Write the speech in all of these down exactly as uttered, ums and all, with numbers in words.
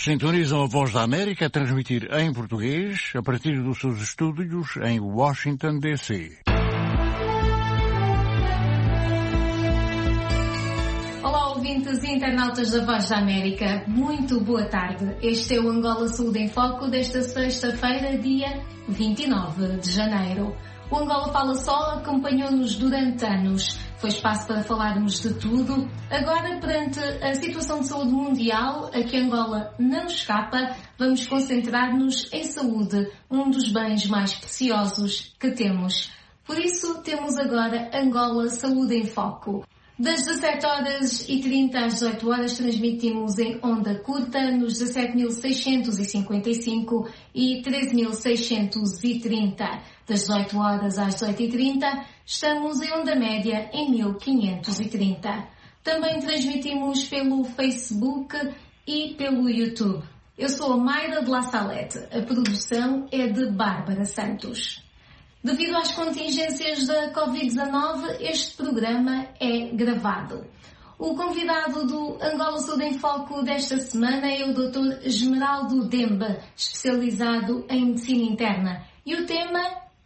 Sintonizam a Voz da América a transmitir em português a partir dos seus estúdios em Washington, D C Olá, ouvintes e internautas da Voz da América. Muito boa tarde. Este é o Angola Saúde em Foco desta sexta-feira, dia vinte e nove de janeiro. O Angola Fala Só acompanhou-nos durante anos. Foi espaço para falarmos de tudo. Agora, perante a situação de saúde mundial, a que Angola não escapa, vamos concentrar-nos em saúde, um dos bens mais preciosos que temos. Por isso, temos agora Angola Saúde em Foco. Das dezassete horas e trinta às dezoito horas transmitimos em onda curta nos dezassete mil seiscentos e cinquenta e cinco e treze mil seiscentos e trinta. Das dezoito horas às dezoito e trinta estamos em onda média em mil quinhentos e trinta. Também transmitimos pelo Facebook e pelo YouTube. Eu sou a Mayra de La Salete. A produção é de Bárbara Santos. Devido às contingências da covid dezanove, este programa é gravado. O convidado do Angola Saúde em Foco desta semana é o doutor Esmeraldo Demba, especializado em medicina interna. E o tema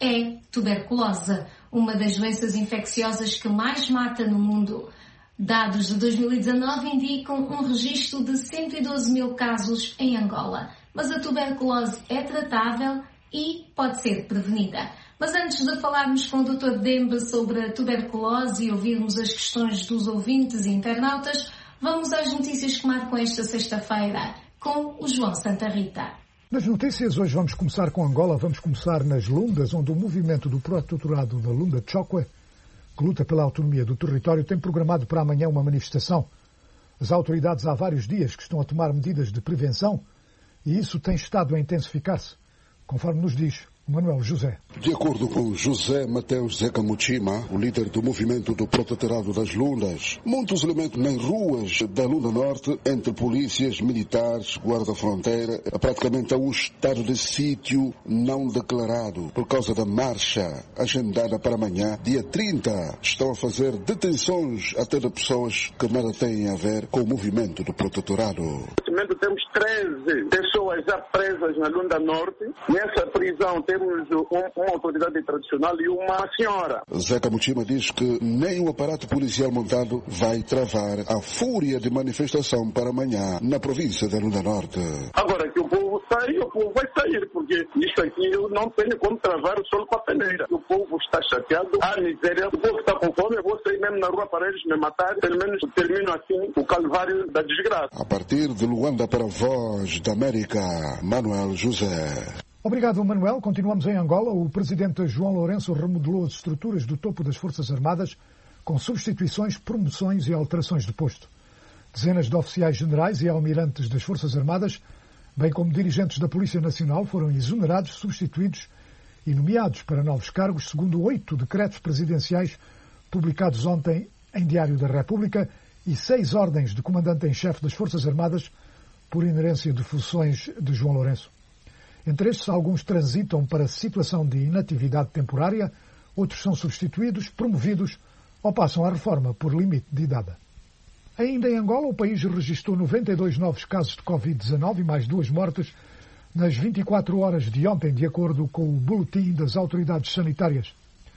é tuberculose, uma das doenças infecciosas que mais mata no mundo. Dados de dois mil e dezanove indicam um registro de cento e doze mil casos em Angola. Mas a tuberculose é tratável e pode ser prevenida. Mas antes de falarmos com o doutor Demba sobre a tuberculose e ouvirmos as questões dos ouvintes e internautas, vamos às notícias que marcam esta sexta-feira, com o João Santa Rita. Nas notícias, hoje vamos começar com Angola. Vamos começar nas Lundas, onde o movimento do protetorado da Lunda Chokwe, que luta pela autonomia do território, tem programado para amanhã uma manifestação. As autoridades há vários dias que estão a tomar medidas de prevenção e isso tem estado a intensificar-se, conforme nos diz Manuel José. De acordo com José Mateus Zeca Muchima, o líder do movimento do protetorado das Lundas, muitos elementos nas ruas da Lunda Norte, entre polícias, militares, guarda-fronteira, praticamente há um estado de sítio não declarado por causa da marcha agendada para amanhã, dia trinta. Estão a fazer detenções até de pessoas que nada têm a ver com o movimento do protetorado. Neste momento temos treze pessoas já presas na Lunda Norte. Nessa prisão temos uma autoridade tradicional e uma senhora. Zeca Muchima diz que nem o aparato policial montado vai travar a fúria de manifestação para amanhã na província da Lunda Norte. Agora que o povo sai, o povo vai sair, porque isto aqui eu não tenho como travar o sol com a peneira. O povo está chateado, há miséria, o povo está com fome, eu vou sair mesmo na rua para eles me matar, pelo menos termino assim o calvário da desgraça. A partir de Luanda para a Voz da América, Manuel José. Obrigado, Manuel. Continuamos em Angola. O presidente João Lourenço remodelou as estruturas do topo das Forças Armadas com substituições, promoções e alterações de posto. Dezenas de oficiais generais e almirantes das Forças Armadas, bem como dirigentes da Polícia Nacional, foram exonerados, substituídos e nomeados para novos cargos, segundo oito decretos presidenciais publicados ontem em Diário da República e seis ordens de comandante-em-chefe das Forças Armadas por inerência de funções de João Lourenço. Entre estes, alguns transitam para situação de inatividade temporária, outros são substituídos, promovidos ou passam à reforma por limite de idade. Ainda em Angola, o país registrou noventa e dois novos casos de covid dezanove e mais duas mortes nas vinte e quatro horas de ontem, de acordo com o boletim das autoridades sanitárias.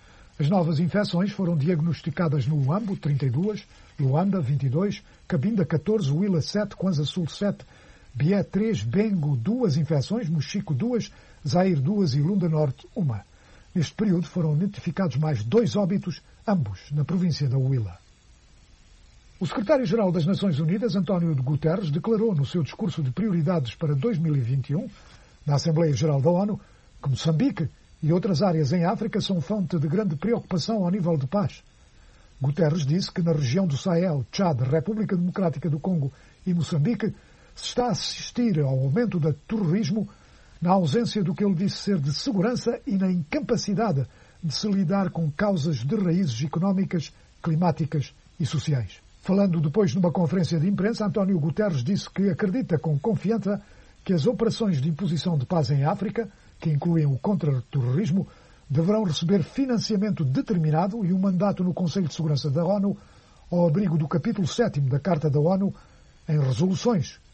As novas infecções foram diagnosticadas no Uambo, trinta e duas, Luanda, vinte e dois, Cabinda, catorze, Huila, sete, Kwanza Sul, sete, Bié, três, Bengo, duas infecções, Mochico, duas, Zaire, duas e Lunda Norte, uma. Neste período foram notificados mais dois óbitos, ambos na província da Huila. O secretário-geral das Nações Unidas, António Guterres, declarou no seu discurso de prioridades para dois mil e vinte e um, na Assembleia Geral da ONU, que Moçambique e outras áreas em África são fonte de grande preocupação ao nível de paz. Guterres disse que na região do Sahel, Tchad, República Democrática do Congo e Moçambique, se está a assistir ao aumento do terrorismo na ausência do que ele disse ser de segurança e na incapacidade de se lidar com causas de raízes económicas, climáticas e sociais. Falando depois numa conferência de imprensa, António Guterres disse que acredita com confiança que as operações de imposição de paz em África, que incluem o contra-terrorismo, deverão receber financiamento determinado e um mandato no Conselho de Segurança da ONU ao abrigo do capítulo sétimo da Carta da ONU em resoluções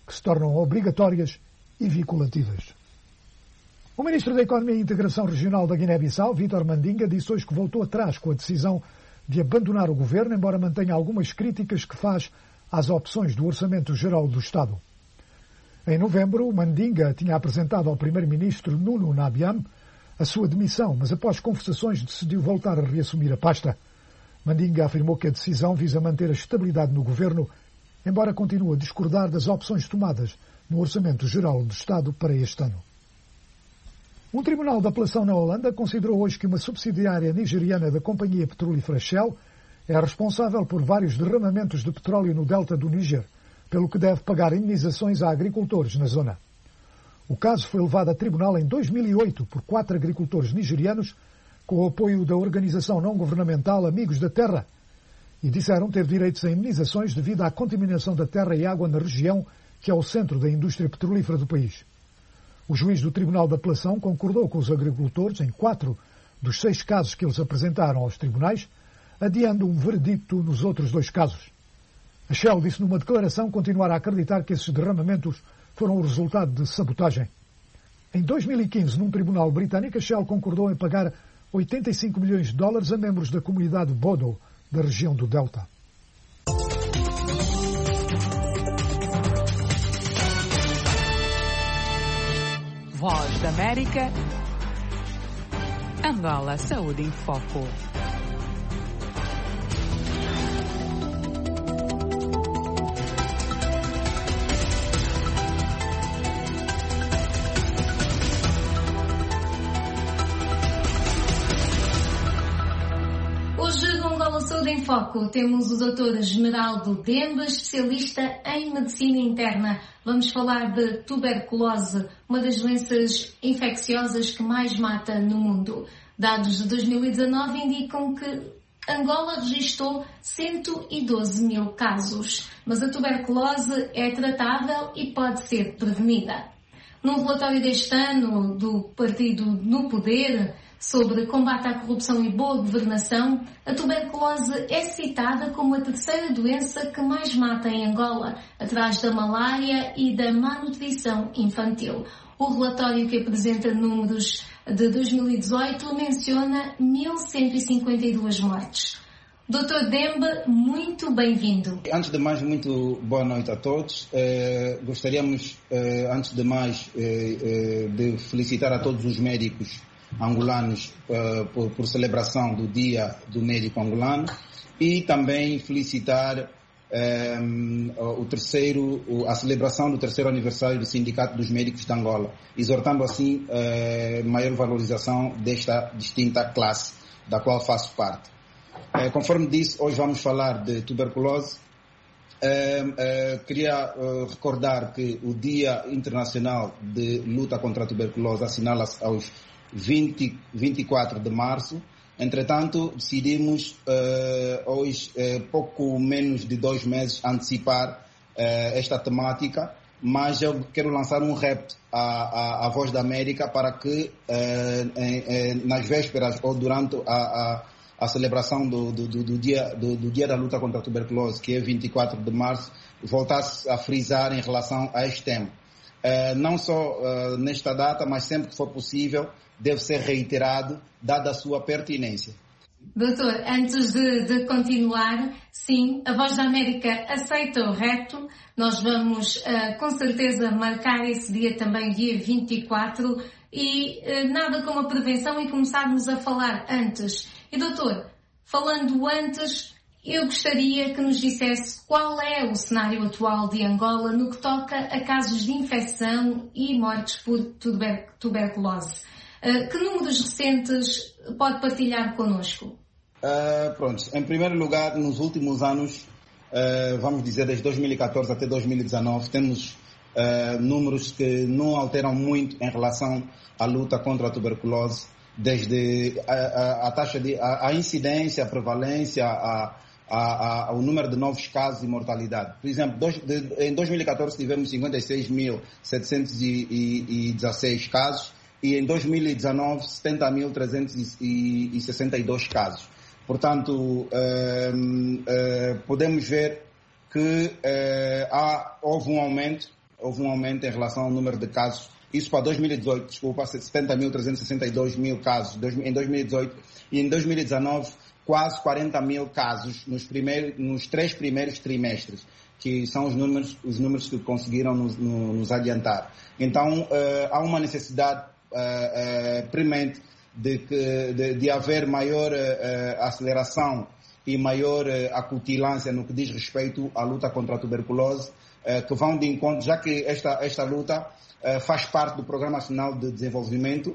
que se tornam obrigatórias e vinculativas. O Ministro da Economia e Integração Regional da Guiné-Bissau, Vítor Mandinga, disse hoje que voltou atrás com a decisão de abandonar o governo, embora mantenha algumas críticas que faz às opções do Orçamento Geral do Estado. Em novembro, Mandinga tinha apresentado ao Primeiro-Ministro Nuno Nabiam a sua demissão, mas após conversações decidiu voltar a reassumir a pasta. Mandinga afirmou que a decisão visa manter a estabilidade no governo, embora continue a discordar das opções tomadas no Orçamento Geral do Estado para este ano. Um tribunal de apelação na Holanda considerou hoje que uma subsidiária nigeriana da companhia petrolífera Shell é responsável por vários derramamentos de petróleo no delta do Níger, pelo que deve pagar indenizações a agricultores na zona. O caso foi levado a tribunal em dois mil e oito por quatro agricultores nigerianos, com o apoio da organização não-governamental Amigos da Terra, e disseram ter direitos a indenizações devido à contaminação da terra e água na região, que é o centro da indústria petrolífera do país. O juiz do Tribunal de Apelação concordou com os agricultores em quatro dos seis casos que eles apresentaram aos tribunais, adiando um veredicto nos outros dois casos. A Shell disse numa declaração continuar a acreditar que esses derramamentos foram o resultado de sabotagem. Em dois mil e quinze, num tribunal britânico, a Shell concordou em pagar oitenta e cinco milhões de dólares a membros da comunidade Bodo, da região do Delta. Voz da América, Angola Saúde em Foco. Hoje, no Angola Saúde em Foco, temos o doutor Esmeraldo Demba, especialista em medicina interna. Vamos falar de tuberculose, uma das doenças infecciosas que mais mata no mundo. Dados de dois mil e dezanove indicam que Angola registrou cento e doze mil casos, mas a tuberculose é tratável e pode ser prevenida. Num relatório deste ano do Partido no Poder sobre combate à corrupção e boa governação, a tuberculose é citada como a terceira doença que mais mata em Angola, atrás da malária e da má nutrição infantil. O relatório, que apresenta números de dois mil e dezoito, menciona mil cento e cinquenta e duas mortes. doutor Demba, muito bem-vindo. Antes de mais, muito boa noite a todos. Eh, gostaríamos, eh, antes de mais, eh, eh, de felicitar a todos os médicos angolanos uh, por, por celebração do Dia do Médico Angolano e também felicitar um, o terceiro, a celebração do terceiro aniversário do Sindicato dos Médicos de Angola, exortando assim uh, maior valorização desta distinta classe da qual faço parte. Uh, conforme disse, hoje vamos falar de tuberculose. Uh, uh, queria uh, recordar que o Dia Internacional de Luta contra a Tuberculose assinala-se aos vinte, vinte e quatro de março. Entretanto, decidimos uh, hoje, uh, pouco menos de dois meses, antecipar uh, esta temática, mas eu quero lançar um repto à, à, à Voz da América para que uh, em, em, nas vésperas ou durante a, a, a celebração do, do, do, do, dia, do, do Dia da Luta contra a Tuberculose, que é vinte e quatro de março, voltasse a frisar em relação a este tema. Uh, não só uh, nesta data, mas sempre que for possível, deve ser reiterado, dada a sua pertinência. Doutor, antes de, de continuar, sim, a Voz da América aceita o reto. Nós vamos, uh, com certeza, marcar esse dia também, dia vinte e quatro, e uh, nada como a prevenção e começarmos a falar antes. E, doutor, falando antes, eu gostaria que nos dissesse qual é o cenário atual de Angola no que toca a casos de infecção e mortes por tuber- tuberculose. Uh, que números recentes pode partilhar connosco? Uh, pronto, em primeiro lugar, nos últimos anos, uh, vamos dizer desde dois mil e catorze até dois mil e dezanove, temos uh, números que não alteram muito em relação à luta contra a tuberculose, desde a, a, a taxa de, a, a incidência, a prevalência, a, a, a, o número de novos casos e mortalidade. Por exemplo, dois, de, em dois mil e catorze tivemos cinquenta e seis mil setecentos e dezasseis casos, e em dois mil e dezanove, setenta mil trezentos e sessenta e dois casos. Portanto, eh, eh, podemos ver que eh, há, houve um aumento houve um aumento em relação ao número de casos. Isso para dois mil e dezoito, desculpa, setenta mil trezentos e sessenta e dois mil casos em dois mil e dezoito e em dois mil e dezenove quase quarenta mil casos nos, primeiros, nos três primeiros trimestres, que são os números, os números que conseguiram nos, nos adiantar. Então, uh, há uma necessidade uh, uh, premente de, que, de, de haver maior uh, aceleração e maior uh, acutilância no que diz respeito à luta contra a tuberculose, uh, que vão de encontro, já que esta, esta luta uh, faz parte do Programa Nacional de Desenvolvimento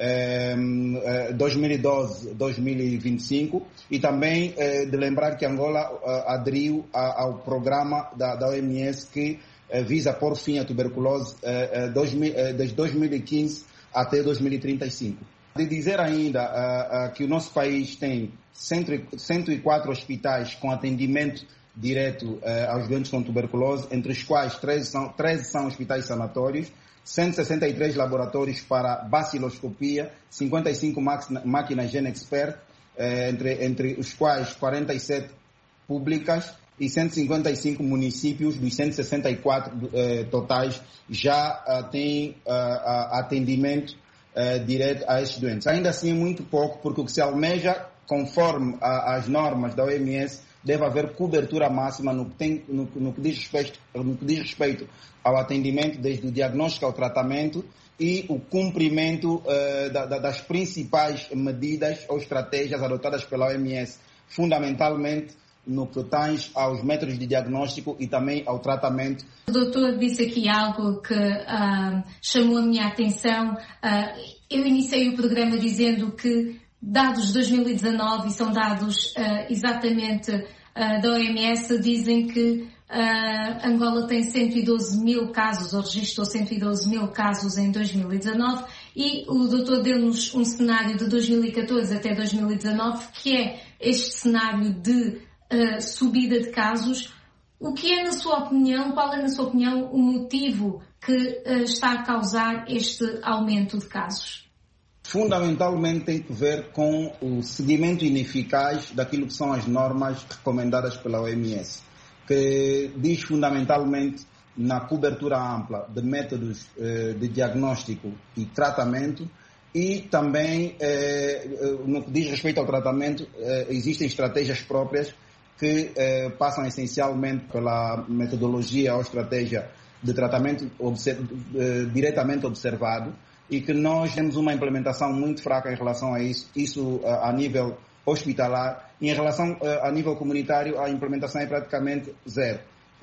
uh, uh, dois mil e doze a dois mil e vinte e cinco, e também uh, de lembrar que Angola uh, aderiu a, ao programa da, da O M S que uh, visa pôr fim à tuberculose uh, uh, dois mil, uh, desde dois mil e quinze até dois mil e trinta e cinco. De dizer ainda uh, uh, que o nosso país tem cento e quatro hospitais com atendimento direto uh, aos doentes com tuberculose, entre os quais treze são, treze são hospitais sanatórios, cento e sessenta e três laboratórios para baciloscopia, cinquenta e cinco máquinas GeneXpert, uh, entre, entre os quais quarenta e sete públicas, e cento e cinquenta e cinco municípios dos cento e sessenta e quatro uh, totais já uh, têm uh, uh, atendimento uh, direto a esses doentes. Ainda assim é muito pouco, porque o que se almeja, conforme a, as normas da O M S, deve haver cobertura máxima no que, tem, no, no que, diz, respeito, no que diz respeito ao atendimento, desde o diagnóstico ao tratamento e o cumprimento uh, da, da, das principais medidas ou estratégias adotadas pela O M S, fundamentalmente no que tens aos métodos de diagnóstico e também ao tratamento. O doutor disse aqui algo que uh, chamou a minha atenção. Uh, eu iniciei o programa dizendo que dados de dois mil e dezanove, e são dados uh, exatamente uh, da O M S, dizem que uh, Angola tem cento e doze mil casos, ou registrou cento e doze mil casos em dois mil e dezanove, e o doutor deu-nos um cenário de dois mil e catorze até dois mil e dezanove, que é este cenário de Uh, subida de casos. O que é, na sua opinião, qual é, na sua opinião, o motivo que uh, está a causar este aumento de casos? Fundamentalmente tem que ver com o seguimento ineficaz daquilo que são as normas recomendadas pela O M S, que diz fundamentalmente na cobertura ampla de métodos uh, de diagnóstico e tratamento. E também, eh, no que diz respeito ao tratamento, eh, existem estratégias próprias que eh, passam essencialmente pela metodologia ou estratégia de tratamento observ- eh, diretamente observado, e que nós temos uma implementação muito fraca em relação a isso, isso eh, a nível hospitalar, e em relação eh, a nível comunitário a implementação é praticamente zero.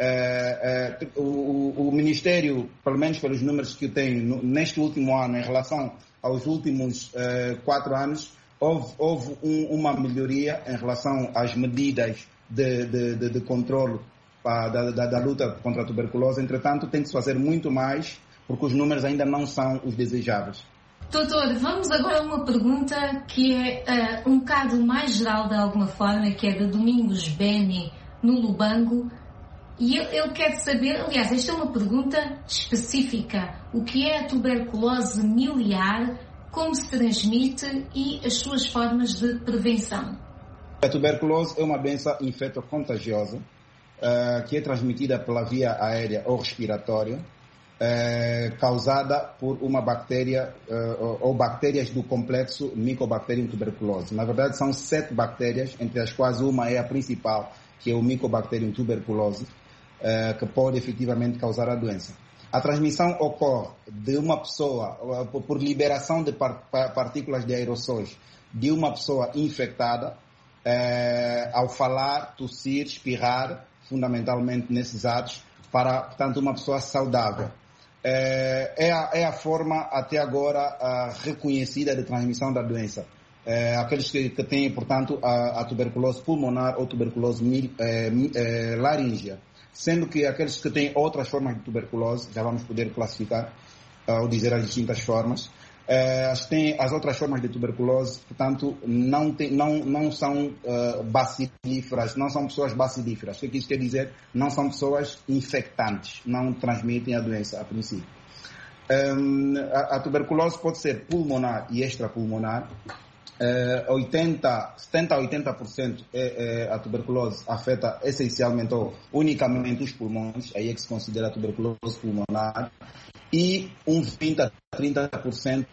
Eh, eh, o, o Ministério, pelo menos pelos números que eu tenho, no, neste último ano, em relação aos últimos uh, quatro anos, houve, houve um, uma melhoria em relação às medidas de, de, de, de controle uh, da, da, da luta contra a tuberculose. Entretanto, tem que se fazer muito mais, porque os números ainda não são os desejáveis. Doutor, vamos agora a uma pergunta que é uh, um bocado mais geral de alguma forma, que é de Domingos Beni, no Lubango. E ele, ele quer saber, aliás, esta é uma pergunta específica, o que é a tuberculose miliar, como se transmite e as suas formas de prevenção? A tuberculose é uma doença infecto-contagiosa uh, que é transmitida pela via aérea ou respiratória, uh, causada por uma bactéria uh, ou bactérias do complexo Mycobacterium tuberculose. Na verdade, são sete bactérias, entre as quais uma é a principal, que é o Mycobacterium tuberculose, Uh, que pode efetivamente causar a doença. A transmissão ocorre de uma pessoa, uh, por liberação de par- partículas de aerossóis de uma pessoa infectada, uh, ao falar, tossir, espirrar, fundamentalmente nesses atos, para, portanto, uma pessoa saudável. Uh, é, a, é a forma, até agora, uh, reconhecida de transmissão da doença. Uh, aqueles que, que têm, portanto, a, a tuberculose pulmonar ou tuberculose mil, uh, uh, laríngea. Sendo que aqueles que têm outras formas de tuberculose, já vamos poder classificar uh, ou dizer as distintas formas, uh, as, têm, as outras formas de tuberculose, portanto, não, tem, não, não são uh, bacilíferas, não são pessoas bacilíferas. O que isso quer dizer? Não são pessoas infectantes, não transmitem a doença a princípio. Um, a, a tuberculose pode ser pulmonar e extrapulmonar, Uh, oitenta, setenta a oitenta por cento é, é, a tuberculose afeta essencialmente ou unicamente os pulmões, aí é que se considera a tuberculose pulmonar, e um vinte a trinta por cento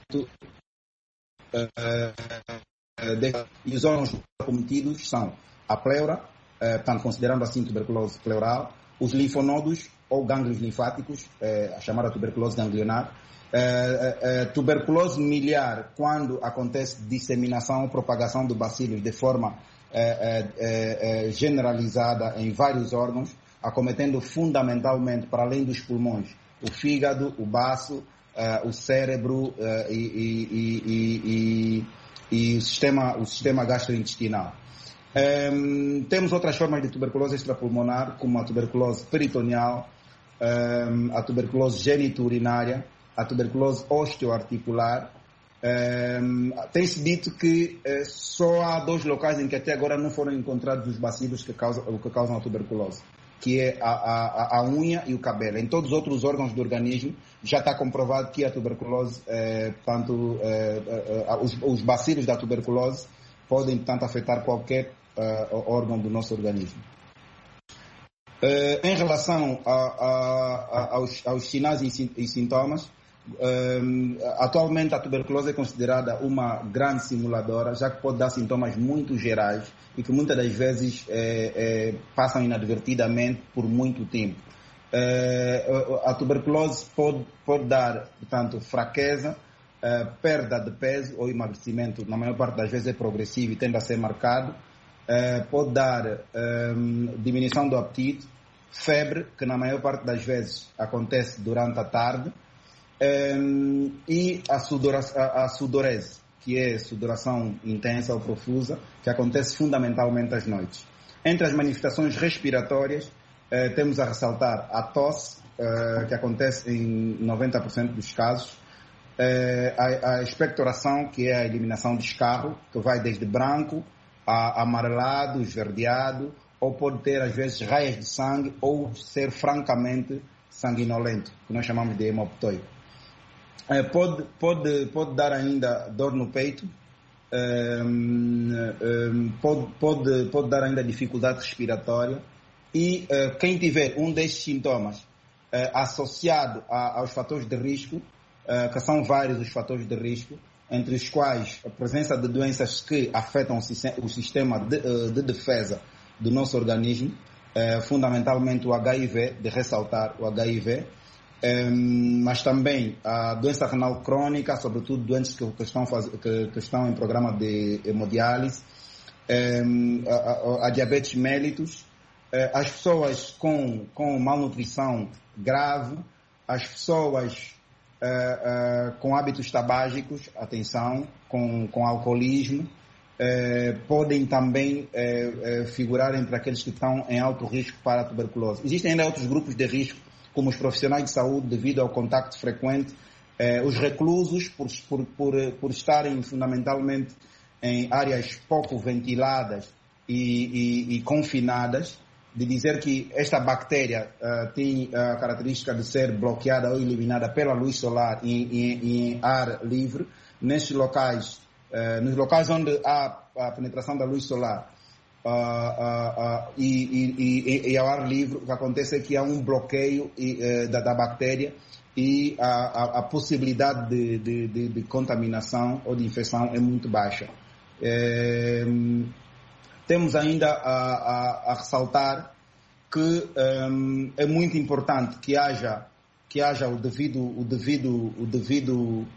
uh, de, e os órgãos cometidos são a pleura, uh, portanto, considerando assim tuberculose pleural, os linfonodos ou gânglios linfáticos, uh, a chamada tuberculose ganglionar, Uh, uh, uh, tuberculose miliar, quando acontece disseminação ou propagação do bacilos de forma uh, uh, uh, generalizada em vários órgãos, acometendo fundamentalmente, para além dos pulmões, o fígado, o baço, uh, o cérebro uh, e, e, e, e, e o, sistema, o sistema gastrointestinal. Um, temos outras formas de tuberculose extrapulmonar, como a tuberculose peritoneal, um, a tuberculose geniturinária, a tuberculose osteoarticular. Um, tem-se dito que uh, só há dois locais em que até agora não foram encontrados os bacilos que causam, que causam a tuberculose, que é a, a, a unha e o cabelo. Em todos os outros órgãos do organismo já está comprovado que a tuberculose, uh, portanto, uh, uh, uh, os, os bacilos da tuberculose podem, portanto, afetar qualquer uh, órgão do nosso organismo. Uh, em relação a, a, a, aos, aos sinais e, e sintomas, Um, atualmente a tuberculose é considerada uma grande simuladora, já que pode dar sintomas muito gerais e que muitas das vezes é, é, passam inadvertidamente por muito tempo. É, a tuberculose pode, pode dar, portanto, fraqueza, é, perda de peso ou emagrecimento, na maior parte das vezes é progressivo e tende a ser marcado. É, pode dar é, diminuição do apetite, febre, que na maior parte das vezes acontece durante a tarde. Um, e a, sudora, a, a sudorese, que é sudoração intensa ou profusa, que acontece fundamentalmente às noites. Entre as manifestações respiratórias, eh, temos a ressaltar a tosse, eh, que acontece em noventa por cento dos casos, eh, a, a expectoração, que é a eliminação de escarro, que vai desde branco a amarelado, esverdeado, ou pode ter às vezes raias de sangue ou ser francamente sanguinolento, que nós chamamos de hemoptoico. É, pode, pode, pode dar ainda dor no peito, é, é, pode, pode, pode dar ainda dificuldade respiratória e é, quem tiver um destes sintomas é, associado a, aos fatores de risco, é, que são vários os fatores de risco, entre os quais a presença de doenças que afetam o sistema de, de defesa do nosso organismo, é, fundamentalmente o H I V, de ressaltar o H I V, Um, mas também a doença renal crônica, sobretudo doentes que, que, estão, faz, que, que estão em programa de hemodiálise, um, a, a, a diabetes mellitus, uh, as pessoas com, com malnutrição grave, as pessoas uh, uh, com hábitos tabágicos, atenção, com, com alcoolismo, uh, podem também uh, uh, figurar entre aqueles que estão em alto risco para a tuberculose. Existem ainda outros grupos de risco, como os profissionais de saúde devido ao contacto frequente, eh, os reclusos por, por, por, por estarem fundamentalmente em áreas pouco ventiladas e, e, e confinadas, de dizer que esta bactéria uh, tem a característica de ser bloqueada ou eliminada pela luz solar em, em, em ar livre. Nestes locais, uh, nos locais onde há a penetração da luz solar, Uh, uh, uh, e, e, e, e ao ar livre, o que acontece é que há um bloqueio e, uh, da, da bactéria e a, a, a possibilidade de, de, de, de contaminação ou de infecção é muito baixa. É, temos ainda a, a, a ressaltar que um, é muito importante que haja, que haja o devido, o devido, o devido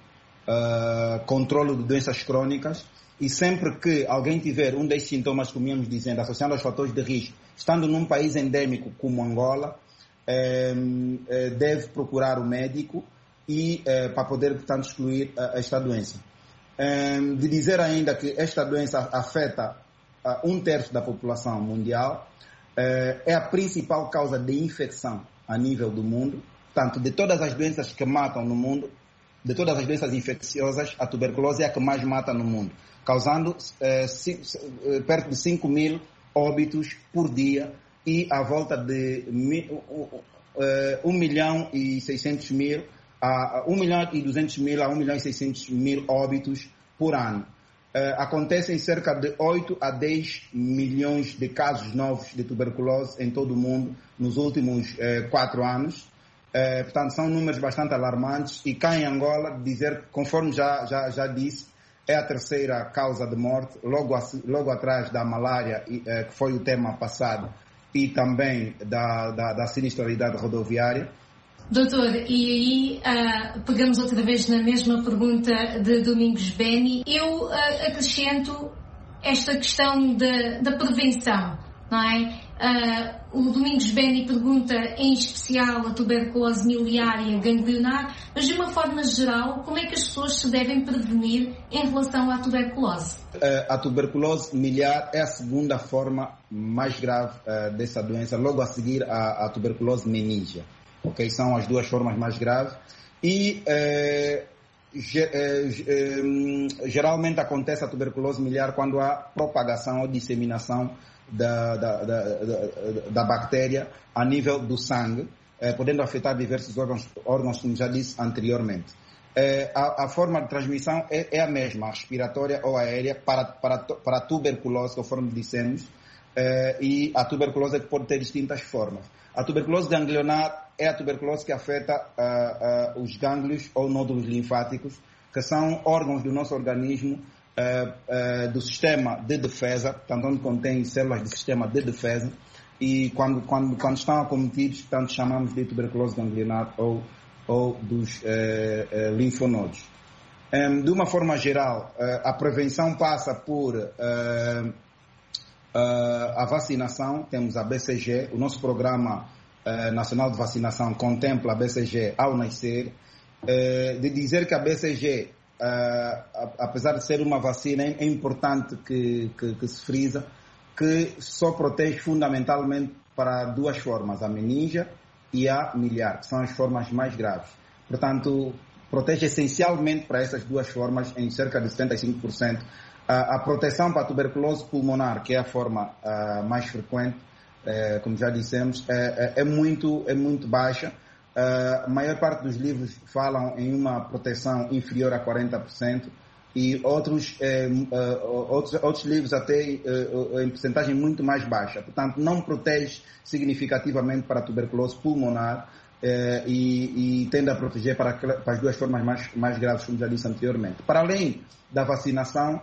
uh, controle de doenças crônicas. E sempre que alguém tiver um destes sintomas, como íamos dizendo, associando aos fatores de risco, estando num país endêmico como Angola, eh, eh, deve procurar o médico e, eh, para poder, portanto, excluir uh, esta doença. Eh, de dizer ainda que esta doença afeta uh, um terço da população mundial, eh, é a principal causa de infecção a nível do mundo. Portanto, de todas as doenças que matam no mundo, de todas as doenças infecciosas, a tuberculose é a que mais mata no mundo, causando eh, c- c- perto de cinco mil óbitos por dia e à volta de mi- uh, um milhão e seiscentos mil a um milhão e duzentos mil a um milhão e seiscentos mil óbitos por ano. uh, acontecem cerca de oito a dez milhões de casos novos de tuberculose em todo o mundo nos últimos uh, quatro anos. Uh, portanto, são números bastante alarmantes e cá em Angola, dizer que, conforme já, já, já disse, é a terceira causa de morte, logo, a, logo atrás da malária, uh, que foi o tema passado, e também da, da, da sinistralidade rodoviária. Doutor, e aí uh, pegamos outra vez na mesma pergunta de Domingos Beni. Eu uh, acrescento esta questão da, da prevenção, não é? Uh, o Domingos Beni pergunta em especial a tuberculose miliária ganglionar, mas de uma forma geral, como é que as pessoas se devem prevenir em relação à tuberculose? Uh, a tuberculose miliar é a segunda forma mais grave uh, dessa doença, logo a seguir à, à tuberculose meníngea. Okay? São as duas formas mais graves e uh, ge, uh, uh, geralmente acontece a tuberculose miliar quando há propagação ou disseminação Da, da, da, da, da bactéria a nível do sangue, eh, podendo afetar diversos órgãos, órgãos, como já disse anteriormente. Eh, a, a forma de transmissão é, é a mesma, a respiratória ou aérea, para, para, para a tuberculose, conforme dissemos, eh, e a tuberculose pode ter distintas formas. A tuberculose ganglionar é a tuberculose que afeta uh, uh, os gânglios ou nódulos linfáticos, que são órgãos do nosso organismo, Uh, uh, do sistema de defesa, portanto, onde contém células do sistema de defesa, e quando, quando, quando estão acometidos, portanto, chamamos de tuberculose ganglionar ou, ou dos uh, uh, linfonodos. Um, de uma forma geral, uh, a prevenção passa por uh, uh, a vacinação. Temos a B C G, o nosso Programa uh, Nacional de Vacinação contempla a B C G ao nascer, uh, de dizer que a B C G, Uh, apesar de ser uma vacina, é importante que, que, que se frisa que só protege fundamentalmente para duas formas, a meningia e a miliar, que são as formas mais graves. Portanto, protege essencialmente para essas duas formas em cerca de setenta e cinco por cento. Uh, a proteção para a tuberculose pulmonar, que é a forma uh, mais frequente, uh, como já dissemos, é, é, é, muito, é muito baixa. Uh, a maior parte dos livros falam em uma proteção inferior a quarenta por cento e outros, eh, uh, outros, outros livros até uh, em porcentagem muito mais baixa. Portanto, não protege significativamente para a tuberculose pulmonar uh, e, e tende a proteger para, para as duas formas mais, mais graves, como já disse anteriormente. Para além da vacinação,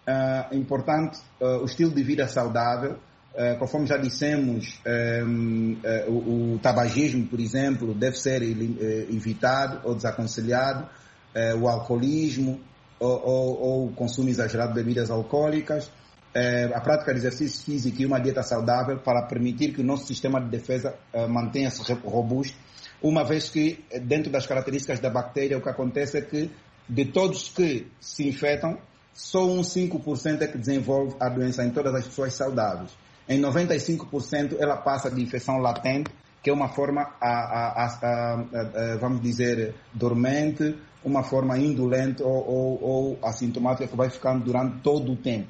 é uh, importante uh, o estilo de vida saudável. Uh, conforme já dissemos, um, uh, o, o tabagismo, por exemplo, deve ser uh, evitado ou desaconselhado, uh, o alcoolismo ou, ou, ou o consumo exagerado de bebidas alcoólicas, uh, a prática de exercício físico e uma dieta saudável para permitir que o nosso sistema de defesa uh, mantenha-se robusto, uma vez que, dentro das características da bactéria, o que acontece é que, de todos que se infectam, só uns cinco por cento é que desenvolve a doença em todas as pessoas saudáveis. Em noventa e cinco por cento ela passa de infecção latente, que é uma forma, a, a, a, a, a, vamos dizer, dormente, uma forma indolente ou, ou, ou assintomática que vai ficando durante todo o tempo.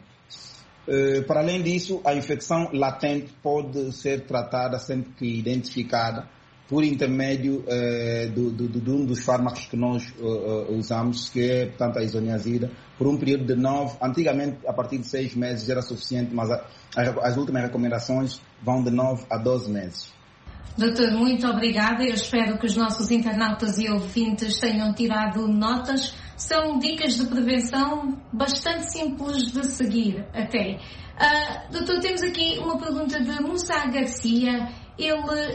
Uh, para além disso, a infecção latente pode ser tratada sempre que identificada por intermédio uh, do, do, do, de um dos fármacos que nós uh, uh, usamos, que é, portanto, a isoniazida, por um período de nove, antigamente a partir de seis meses era suficiente, mas a, a, as últimas recomendações vão de nove a doze meses. Doutor, muito obrigada. Eu espero que os nossos internautas e ouvintes tenham tirado notas. São dicas de prevenção bastante simples de seguir até. Uh, doutor, temos aqui uma pergunta de Moussa Garcia. Ele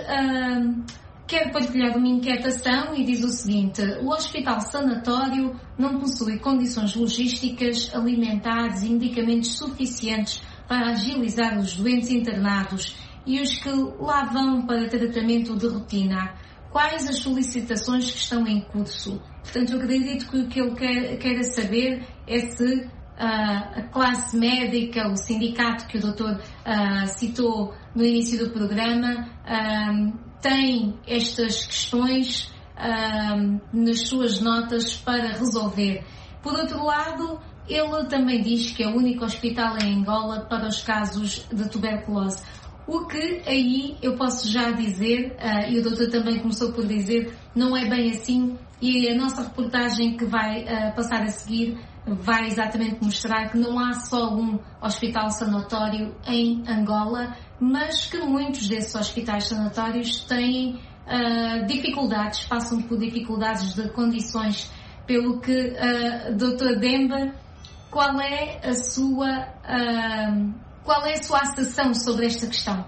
uh, quer partilhar uma inquietação e diz o seguinte: o Hospital Sanatório não possui condições logísticas, alimentares e medicamentos suficientes para agilizar os doentes internados e os que lá vão para tratamento de rotina. Quais as solicitações que estão em curso? Portanto, eu acredito que o que ele quer, quer saber é se uh, a classe médica, o sindicato que o doutor uh, citou no início do programa, uh, tem estas questões uh, nas suas notas para resolver. Por outro lado, ele também diz que é o único hospital em Angola para os casos de tuberculose. O que aí eu posso já dizer, uh, e o doutor também começou por dizer, não é bem assim, e a nossa reportagem que vai uh, passar a seguir vai exatamente mostrar que não há só um hospital sanatório em Angola, mas que muitos desses hospitais sanatórios têm uh, dificuldades, passam por dificuldades de condições, pelo que, uh, doutor Demba, qual é a sua, uh, qual é a sua acessão sobre esta questão?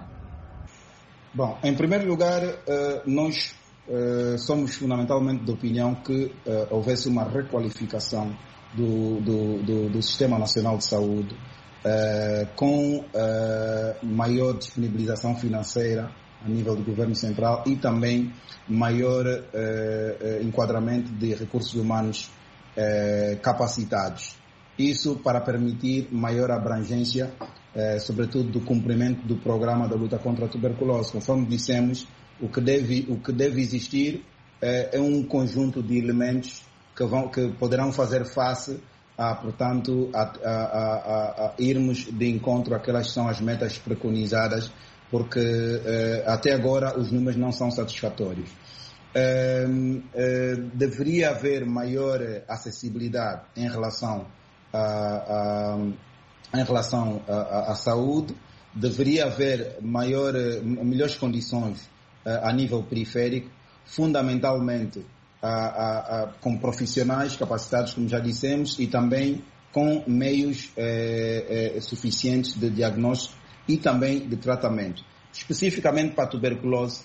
Bom, em primeiro lugar, uh, nós uh, somos fundamentalmente da opinião que uh, houvesse uma requalificação do, do, do, do Sistema Nacional de Saúde uh, com uh, maior disponibilização financeira a nível do governo central e também maior uh, uh, enquadramento de recursos humanos uh, capacitados. Isso para permitir maior abrangência, eh, sobretudo do cumprimento do programa da luta contra a tuberculose. Conforme dissemos, o que deve, o que deve existir eh, é um conjunto de elementos que, vão, que poderão fazer face a, portanto, a, a, a, a irmos de encontro àquelas que são as metas preconizadas, porque eh, até agora os números não são satisfatórios. Eh, eh, deveria haver maior acessibilidade em relação A, a, em relação à saúde, deveria haver maior, melhores condições a, a nível periférico, fundamentalmente a, a, a, com profissionais capacitados, como já dissemos, e também com meios eh, eh, suficientes de diagnóstico e também de tratamento. Especificamente para a tuberculose,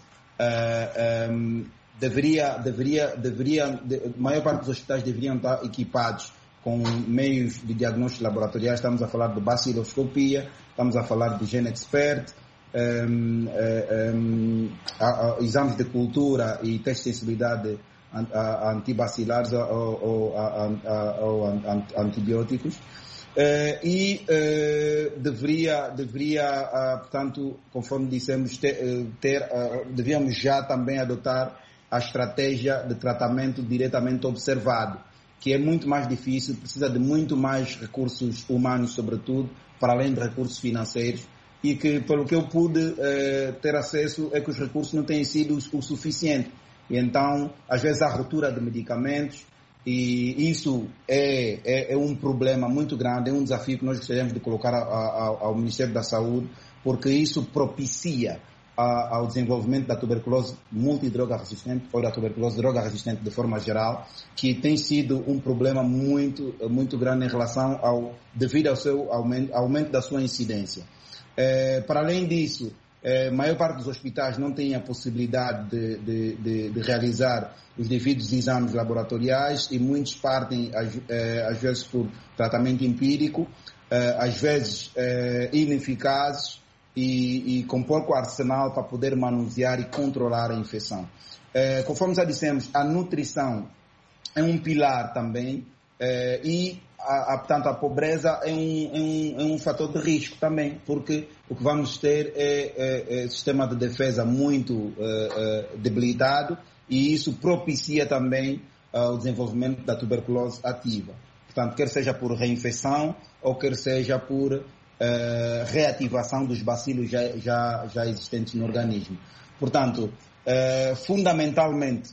eh, eh, deveria, deveria, deveria, de, a maior parte dos hospitais deveriam estar equipados com meios de diagnóstico laboratoriais. Estamos a falar de baciloscopia, estamos a falar de GeneXpert, um, um, a, a, exames de cultura e teste de sensibilidade a, a, a antibacilares ou, ou a, a, ou a, a antibióticos. Uh, e uh, deveria, deveria uh, portanto, conforme dissemos, ter, ter uh, devíamos já também adotar a estratégia de tratamento diretamente observado, que é muito mais difícil, precisa de muito mais recursos humanos, sobretudo, para além de recursos financeiros, e que, pelo que eu pude eh, ter acesso, é que os recursos não têm sido o suficiente. E então, às vezes, há ruptura de medicamentos, e isso é, é, é um problema muito grande, é um desafio que nós gostaríamos de colocar a, a, ao Ministério da Saúde, porque isso propicia a, ao desenvolvimento da tuberculose multidroga resistente, ou da tuberculose droga resistente de forma geral, que tem sido um problema muito, muito grande em relação ao, devido ao seu aumento, aumento da sua incidência. É, para além disso, é, a maior parte dos hospitais não tem a possibilidade de, de, de, de realizar os devidos exames laboratoriais e muitos partem, às, é, às vezes, por tratamento empírico, é, às vezes é, ineficazes, E, e com pouco arsenal para poder manusear e controlar a infecção. É, conforme já dissemos, a nutrição é um pilar também, é, e a, a, portanto a pobreza é um, é, um, é um fator de risco também, porque o que vamos ter é, é, é sistema de defesa muito é, é, debilitado, e isso propicia também é, o desenvolvimento da tuberculose ativa. Portanto, quer seja por reinfecção ou quer seja por Uh, reativação dos bacilos já, já, já existentes no organismo. Portanto, uh, fundamentalmente,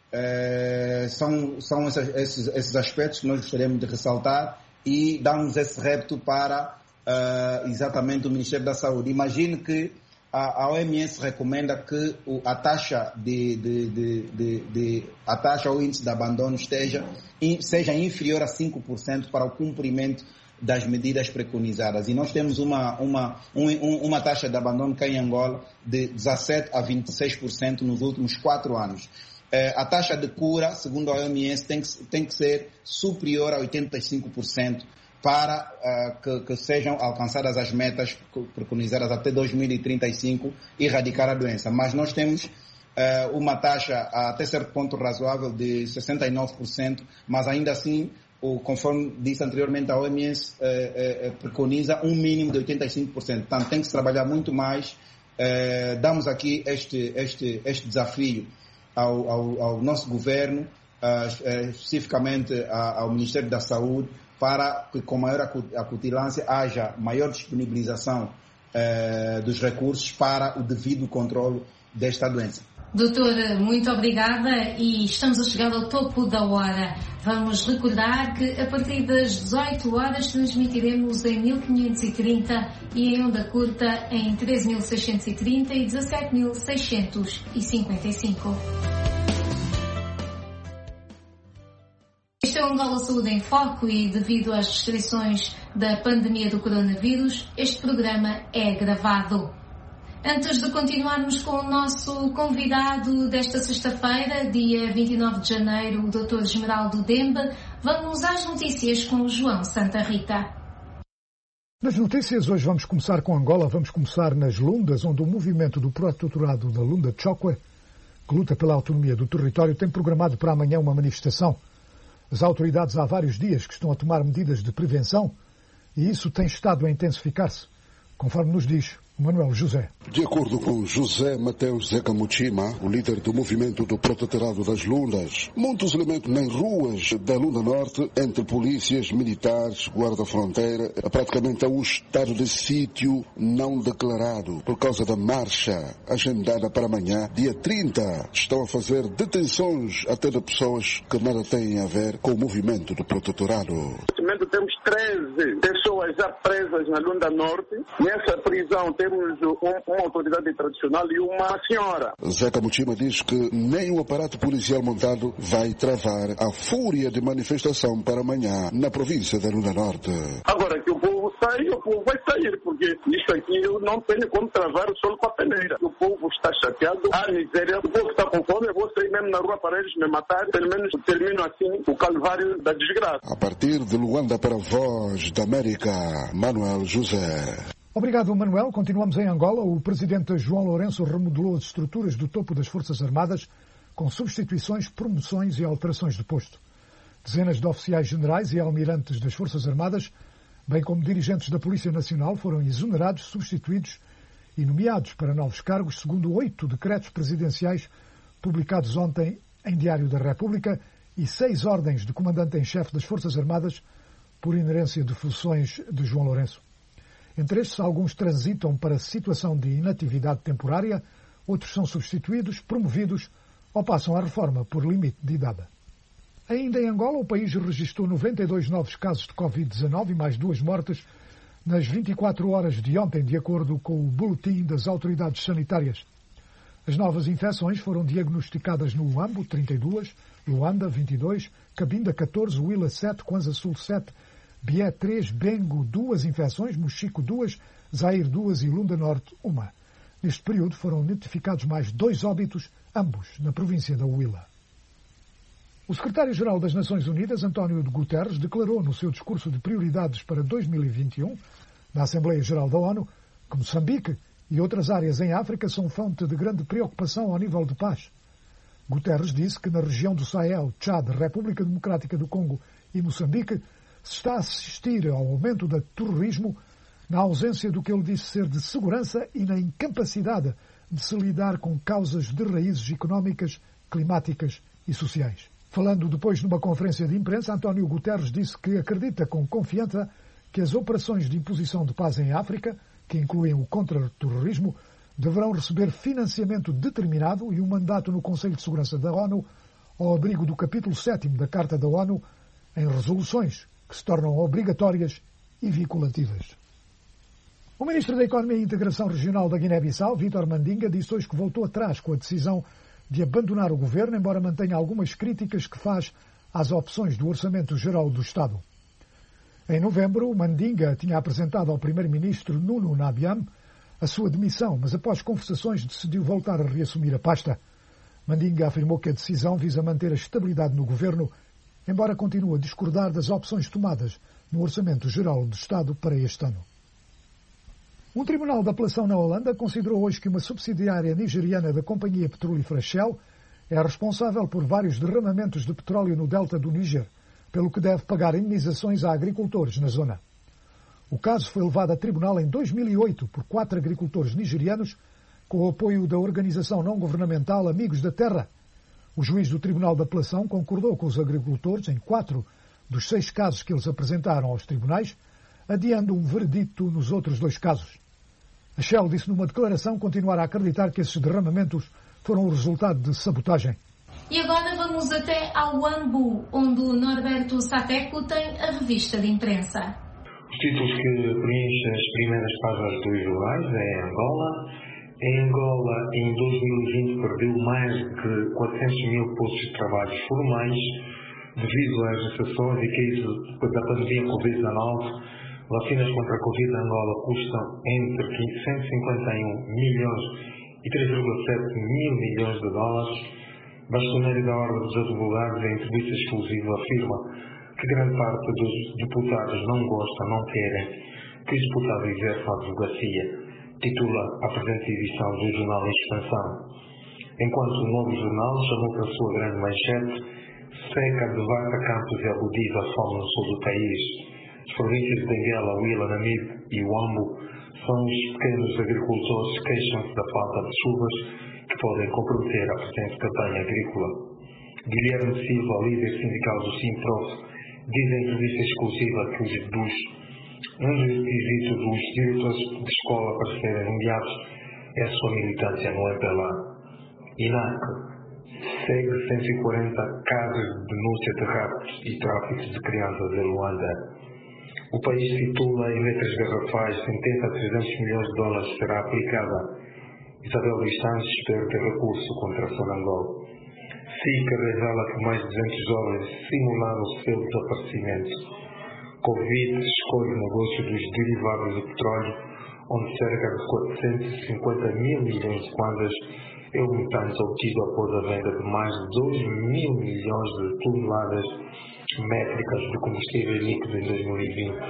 uh, são, são esses, esses, esses aspectos que nós gostaríamos de ressaltar e damos esse repto para uh, exatamente o Ministério da Saúde. Imagine que a, a O M S recomenda que o, a taxa de, de, de, de, de a taxa ou índice de abandono esteja, in, seja inferior a cinco por cento para o cumprimento das medidas preconizadas. E nós temos uma, uma, um, uma taxa de abandono cá em Angola de dezassete a vinte e seis por cento nos últimos quatro anos. Eh, a taxa de cura, segundo a O M S, tem que, tem que ser superior a oitenta e cinco por cento para uh, que, que sejam alcançadas as metas preconizadas até dois mil e trinta e cinco e erradicar a doença. Mas nós temos uh, uma taxa até certo ponto razoável de sessenta e nove por cento, mas ainda assim, o, conforme disse anteriormente, a O M S eh, eh, preconiza um mínimo de oitenta e cinco por cento. Portanto, tem que se trabalhar muito mais. Eh, damos aqui este, este, este desafio ao, ao, ao nosso governo, eh, especificamente ao Ministério da Saúde, para que com maior acutilância haja maior disponibilização eh, dos recursos para o devido controle desta doença. Doutor, muito obrigada e estamos a chegar ao topo da hora. Vamos recordar que a partir das dezoito horas transmitiremos em mil quinhentos e trinta e em onda curta em treze mil seiscentos e trinta e dezassete mil seiscentos e cinquenta e cinco. Este é o Angola Saúde em Foco e devido às restrições da pandemia do coronavírus, este programa é gravado. Antes de continuarmos com o nosso convidado desta sexta-feira, dia vinte e nove de janeiro, o doutor Esmeraldo Dembe, vamos às notícias com o João Santa Rita. Nas notícias, hoje vamos começar com Angola. Vamos começar nas Lundas, onde o movimento do protetorado da Lunda Chokwe, que luta pela autonomia do território, tem programado para amanhã uma manifestação. As autoridades há vários dias que estão a tomar medidas de prevenção e isso tem estado a intensificar-se, conforme nos diz Manuel José. De acordo com José Mateus Zeca Muchima, o líder do movimento do protetorado das Lundas, muitos elementos nas ruas da Lunda Norte, entre polícias, militares, guarda-fronteira, praticamente a um estado de sítio não declarado. Por causa da marcha agendada para amanhã, dia trinta, estão a fazer detenções até de pessoas que nada têm a ver com o movimento do protetorado. Neste momento temos treze pessoas já presas na Lunda Norte. Nessa prisão temos um, uma autoridade tradicional e uma senhora. Zeca Muchima diz que nem o aparato policial montado vai travar a fúria de manifestação para amanhã na província da Lunda Norte. Agora que o povo sai, o povo vai sair, porque isto aqui eu não tenho como travar o sol com a peneira. O povo está chateado, a miséria, o povo está com fome, eu vou sair mesmo na rua para eles me matar, pelo menos termino assim o calvário da desgraça. A partir de Luanda para a Voz da América, Manuel José. Obrigado, Manuel. Continuamos em Angola. O presidente João Lourenço remodelou as estruturas do topo das Forças Armadas com substituições, promoções e alterações de posto. Dezenas de oficiais generais e almirantes das Forças Armadas, bem como dirigentes da Polícia Nacional, foram exonerados, substituídos e nomeados para novos cargos, segundo oito decretos presidenciais publicados ontem em Diário da República e seis ordens de comandante em chefe das Forças Armadas por inerência de funções de João Lourenço. Entre estes, alguns transitam para situação de inatividade temporária, outros são substituídos, promovidos ou passam à reforma por limite de idade. Ainda em Angola, o país registrou noventa e dois novos casos de covid dezanove e mais duas mortes nas vinte e quatro horas de ontem, de acordo com o boletim das autoridades sanitárias. As novas infecções foram diagnosticadas no Uambo, trinta e duas, Luanda, vinte e dois, Cabinda, catorze, Huila, sete, Kwanza Sul, sete, Bié, três, Bengo, duas infecções, Mochico, duas, Zaire, duas e Lunda Norte, uma. Neste período foram notificados mais dois óbitos, ambos na província da Huila. O secretário-geral das Nações Unidas, António Guterres, declarou no seu discurso de prioridades para dois mil e vinte e um, na Assembleia Geral da ONU, que Moçambique e outras áreas em África são fonte de grande preocupação ao nível de paz. Guterres disse que na região do Sahel, Tchad, República Democrática do Congo e Moçambique, se está a assistir ao aumento do terrorismo na ausência do que ele disse ser de segurança e na incapacidade de se lidar com causas de raízes económicas, climáticas e sociais. Falando depois numa conferência de imprensa, António Guterres disse que acredita com confiança que as operações de imposição de paz em África, que incluem o contra-terrorismo, deverão receber financiamento determinado e um mandato no Conselho de Segurança da ONU ao abrigo do capítulo sétimo da Carta da ONU em resoluções que se tornam obrigatórias e vinculativas. O Ministro da Economia e Integração Regional da Guiné-Bissau, Vítor Mandinga, disse hoje que voltou atrás com a decisão de abandonar o governo, embora mantenha algumas críticas que faz às opções do Orçamento Geral do Estado. Em novembro, Mandinga tinha apresentado ao Primeiro-Ministro Nuno Nabiam a sua demissão, mas após conversações decidiu voltar a reassumir a pasta. Mandinga afirmou que a decisão visa manter a estabilidade no governo, embora continue a discordar das opções tomadas no Orçamento Geral do Estado para este ano. Um tribunal de apelação na Holanda considerou hoje que uma subsidiária nigeriana da companhia petrolífera Shell é responsável por vários derramamentos de petróleo no delta do Níger, pelo que deve pagar indenizações a agricultores na zona. O caso foi levado a tribunal em dois mil e oito por quatro agricultores nigerianos, com o apoio da organização não-governamental Amigos da Terra. O juiz do Tribunal de Apelação concordou com os agricultores em quatro dos seis casos que eles apresentaram aos tribunais, adiando um veredito nos outros dois casos. A Shell disse numa declaração continuar a acreditar que esses derramamentos foram o resultado de sabotagem. E agora vamos até ao Ambu, onde o Norberto Sateco tem a revista de imprensa. Os títulos que preenchem as primeiras páginas dos jornais é Angola. Em Angola, em dois mil e vinte, perdeu mais de quatrocentos mil postos de trabalho formais devido às restrições e crise da pandemia covid dezenove. Vacinas contra a Covid em Angola custam entre cento e cinquenta e um milhões e três vírgula sete mil milhões de dólares. Bastoneiro da Ordem dos Advogados, em entrevista exclusiva, afirma que grande parte dos deputados não gostam, não querem que os deputados exerçam a advocacia, titula a presente edição do jornal em expansão. Enquanto o novo jornal chamou para a sua grande manchete seca devasta campos e agudiza a fome no sul do país. As províncias de Benguela, Huila, Namibe e Huambo são os pequenos agricultores que queixam-se da falta de chuvas que podem comprometer a presente campanha agrícola. Guilherme Silva, líder sindical do Sintrof, diz em entrevista exclusiva que os dos um dos requisitos dos diretores de escola para serem nomeados é a sua militância no M P L A. I N A C segue cento e quarenta casos de denúncia de raptos e tráfico de crianças em Luanda. O país titula em letras garrafais sentença de trezentos milhões de dólares será aplicada. Isabel dos Santos espera ter recurso contra Sonangol. S I C revela que mais de duzentos jovens simularam o seu desaparecimento. Covid escolhe o negócio dos derivados do petróleo, onde cerca de quatrocentos e cinquenta mil milhões de kwanzas é o montante obtido após a venda de mais de dois mil milhões de toneladas métricas de combustível líquido em dois mil e vinte.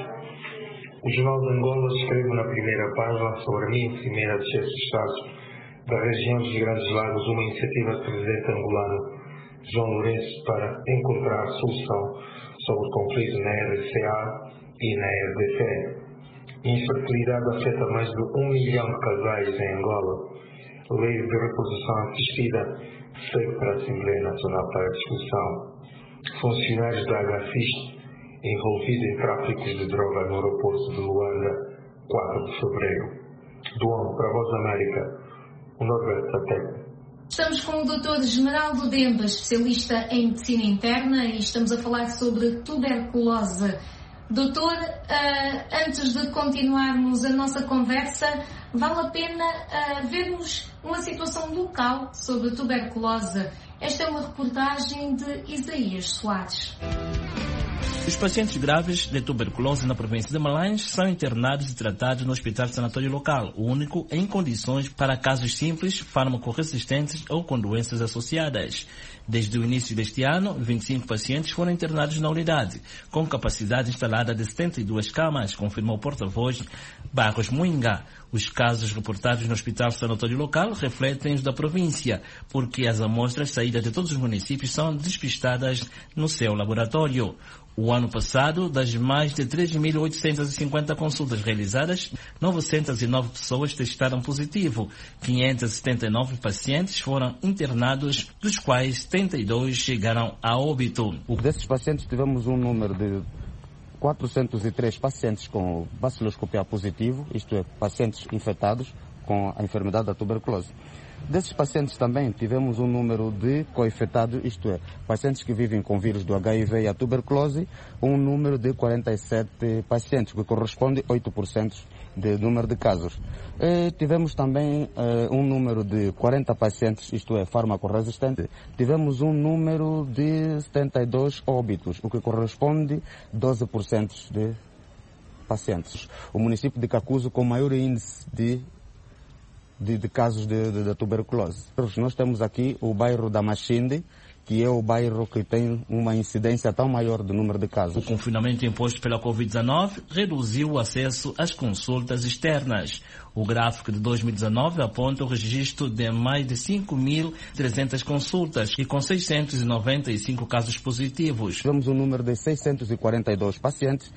O Jornal de Angola escreve na primeira página sobre a minha cimeira de chefes de Estado da região dos Grandes Lagos, uma iniciativa do presidente angolano João Lourenço para encontrar solução sobre o conflito na R C A e na R D C. Infertilidade afeta mais de um milhão de casais em Angola. Lei de reprodução assistida segue para a Assembleia Nacional para a discussão. Funcionários da H C I S envolvidos em tráficos de droga no aeroporto de Luanda, quatro de fevereiro. Do ONU para a Voz da América, o Norberto Sateco. Estamos com o doutor Esmeraldo Demba, especialista em medicina interna, e estamos a falar sobre tuberculose. Doutor, uh, antes de continuarmos a nossa conversa, vale a pena uh, vermos uma situação local sobre a tuberculose. Esta é uma reportagem de Isaías Soares. Os pacientes graves de tuberculose na província de Malães são internados e tratados no Hospital Sanatório Local, o único em condições para casos simples, fármaco-resistentes ou com doenças associadas. Desde o início deste ano, vinte e cinco pacientes foram internados na unidade, com capacidade instalada de setenta e duas camas, confirmou o porta-voz Barros Muinga. Os casos reportados no Hospital Sanatório Local refletem os da província, porque as amostras saídas de todos os municípios são despistadas no seu laboratório. O ano passado, das mais de três mil oitocentas e cinquenta consultas realizadas, novecentas e nove pessoas testaram positivo. quinhentos e setenta e nove pacientes foram internados, dos quais setenta e dois chegaram a óbito. Desses pacientes tivemos um número de quatrocentos e três pacientes com baciloscopia positivo, isto é, pacientes infectados com a enfermidade da tuberculose. Desses pacientes também tivemos um número de co-infectados, isto é, pacientes que vivem com vírus do H I V e a tuberculose, um número de quarenta e sete pacientes, que corresponde a oito por cento do número de casos. E tivemos também uh, um número de quarenta pacientes, isto é, fármaco-resistente. Tivemos um número de setenta e dois óbitos, o que corresponde a doze por cento de pacientes. O município de Cacuzo com maior índice de De, de casos de, de, de tuberculose. Nós temos aqui o bairro da Machinde, que é o bairro que tem uma incidência tão maior do número de casos. O confinamento imposto pela covid dezenove reduziu o acesso às consultas externas. O gráfico de dois mil e dezenove aponta o registro de mais de cinco mil e trezentas consultas e com seiscentos e noventa e cinco casos positivos. Tivemos um número de seiscentos e quarenta e dois pacientes.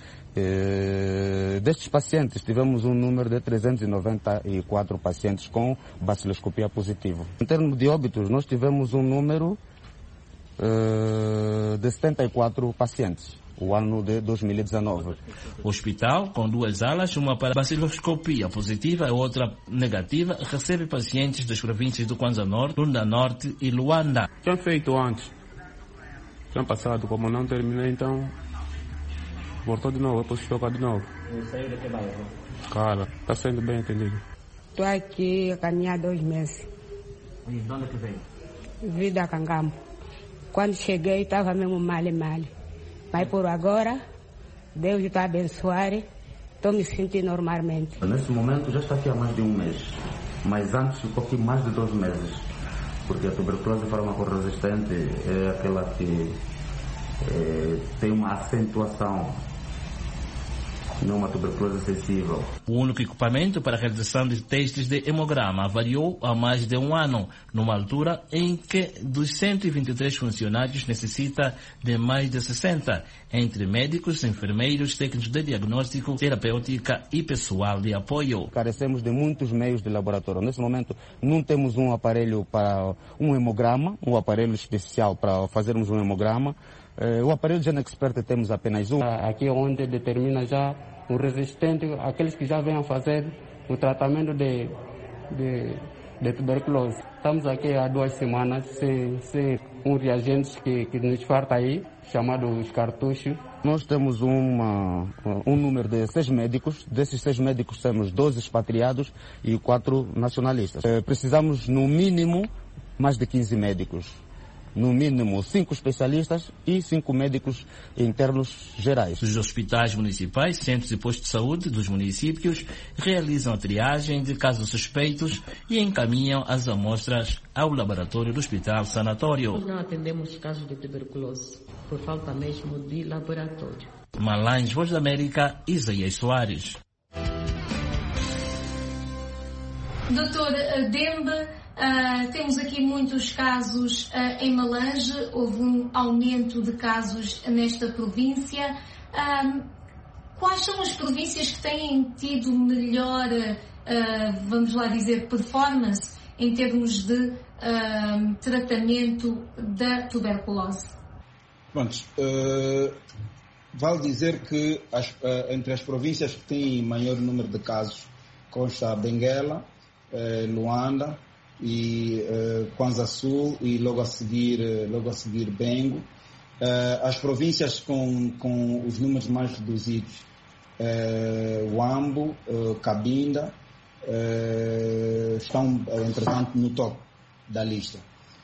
Eh, destes pacientes, tivemos um número de trezentos e noventa e quatro pacientes com baciloscopia positivo. Em termos de óbitos, nós tivemos um número uh, de setenta e quatro pacientes, o ano de dois mil e dezenove. O hospital, com duas alas, uma para baciloscopia positiva e outra negativa, recebe pacientes das províncias do Kwanza Norte, Lunda Norte e Luanda. Tinha feito antes, tinha passado, como não terminei, então voltou de novo, depois tocar de novo. Saiu de que bairro? Cara, está sendo bem atendido. Estou aqui a caminhar dois meses. E de onde que veio? Vim da Cangamo. Quando cheguei, estava mesmo mal e mal. Mas por agora, Deus está a abençoar, estou me sentindo normalmente. Nesse momento já está aqui há mais de um mês, mas antes ficou aqui mais de dois meses, porque a tuberculose farmacoresistente é aquela que é, tem uma acentuação, não uma tuberculose sensível. O único equipamento para a realização de testes de hemograma variou há mais de um ano, numa altura em que dos cento e vinte e três funcionários necessita de mais de sessenta, entre médicos, enfermeiros, técnicos de diagnóstico, terapêutica e pessoal de apoio. Carecemos de muitos meios de laboratório. Nesse momento não temos um aparelho para um hemograma, um aparelho especial para fazermos um hemograma. O aparelho de GeneXpert temos apenas um. Aqui é onde determina já o resistente, aqueles que já vêm a fazer o tratamento de, de, de tuberculose. Estamos aqui há duas semanas sem, sem um reagente que, que nos falta aí, chamado os cartuchos. Nós temos uma, um número de seis médicos. Desses seis médicos temos doze expatriados e quatro nacionalistas. Precisamos, no mínimo, mais de quinze médicos. No mínimo cinco especialistas e cinco médicos internos gerais. Os hospitais municipais, centros e postos de saúde dos municípios realizam a triagem de casos suspeitos e encaminham as amostras ao laboratório do Hospital Sanatório. Nós não atendemos casos de tuberculose, por falta mesmo de laboratório. Malães, Voz da América, Isaías Soares. doutor Dembe, Uh, temos aqui muitos casos uh, em Malange, houve um aumento de casos nesta província. Uh, quais são as províncias que têm tido melhor, uh, vamos lá dizer, performance em termos de uh, tratamento da tuberculose? Bom, uh, vale dizer que as, uh, entre as províncias que têm maior número de casos consta Benguela, uh, Luanda, e uh, Kwanza Sul e logo a seguir, uh, logo a seguir Bengo. Uh, as províncias com, com os números mais reduzidos, uh, Huambo, uh, Cabinda, uh, estão, entretanto, no topo da lista.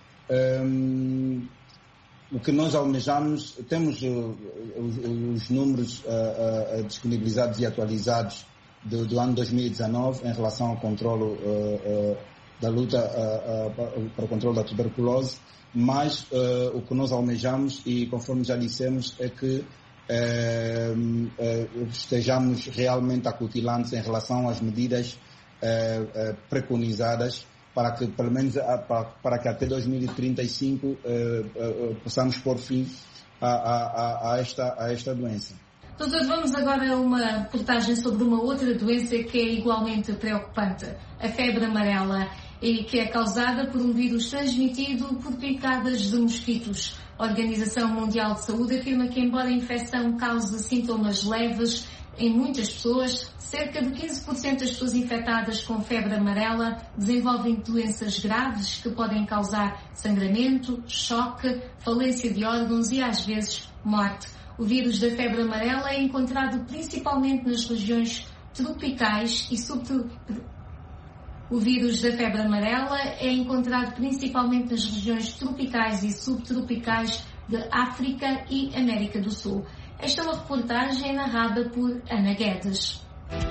Um, o que nós almejamos, temos uh, os, os números uh, uh, disponibilizados e atualizados do, do ano dois mil e dezenove em relação ao controle uh, uh, da luta uh, uh, para o controle da tuberculose, mas uh, o que nós almejamos, e conforme já dissemos, é que uh, uh, estejamos realmente acutilantes em relação às medidas uh, uh, preconizadas para que, pelo menos, uh, para, para que até dois mil e trinta e cinco uh, uh, uh, possamos pôr fim a, a, a, esta, a esta doença. Doutor, vamos agora a uma reportagem sobre uma outra doença que é igualmente preocupante, a febre amarela, e que é causada por um vírus transmitido por picadas de mosquitos. A Organização Mundial de Saúde afirma que, embora a infecção cause sintomas leves em muitas pessoas, cerca de quinze por cento das pessoas infectadas com febre amarela desenvolvem doenças graves que podem causar sangramento, choque, falência de órgãos e, às vezes, morte. O vírus da febre amarela é encontrado principalmente nas regiões tropicais e subtropicais. O vírus da febre amarela é encontrado principalmente nas regiões tropicais e subtropicais de África e América do Sul. Esta é uma reportagem narrada por Ana Guedes.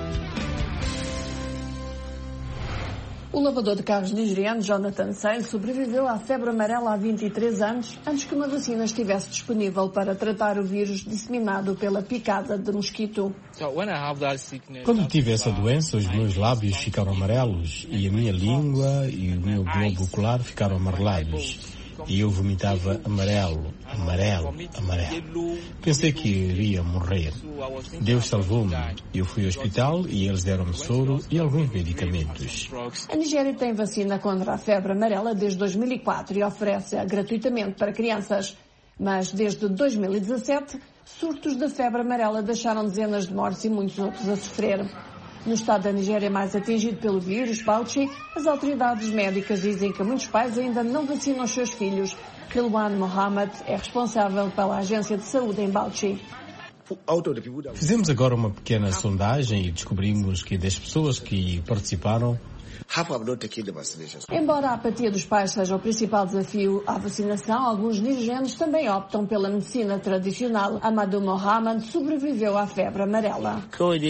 O lavador de carros nigeriano Jonathan Sane sobreviveu à febre amarela há vinte e três anos, antes que uma vacina estivesse disponível para tratar o vírus disseminado pela picada de mosquito. Quando tive essa doença, os meus lábios ficaram amarelos e a minha língua e o meu globo ocular ficaram amarelados. E eu vomitava amarelo, amarelo, amarelo. Pensei que iria morrer. Deus salvou-me. Eu fui ao hospital e eles deram-me soro e alguns medicamentos. A Nigéria tem vacina contra a febre amarela desde dois mil e quatro e oferece-a gratuitamente para crianças. Mas desde dois mil e dezassete, surtos da febre amarela deixaram dezenas de mortes e muitos outros a sofrer. No estado da Nigéria mais atingido pelo vírus, Bauchi, as autoridades médicas dizem que muitos pais ainda não vacinam os seus filhos. Rilwan Mohammed é responsável pela agência de saúde em Bauchi. Fizemos agora uma pequena sondagem e descobrimos que das pessoas que participaram, embora a apatia dos pais seja o principal desafio à vacinação, alguns nigerianos também optam pela medicina tradicional. Amadou Mohammed sobreviveu à febre amarela.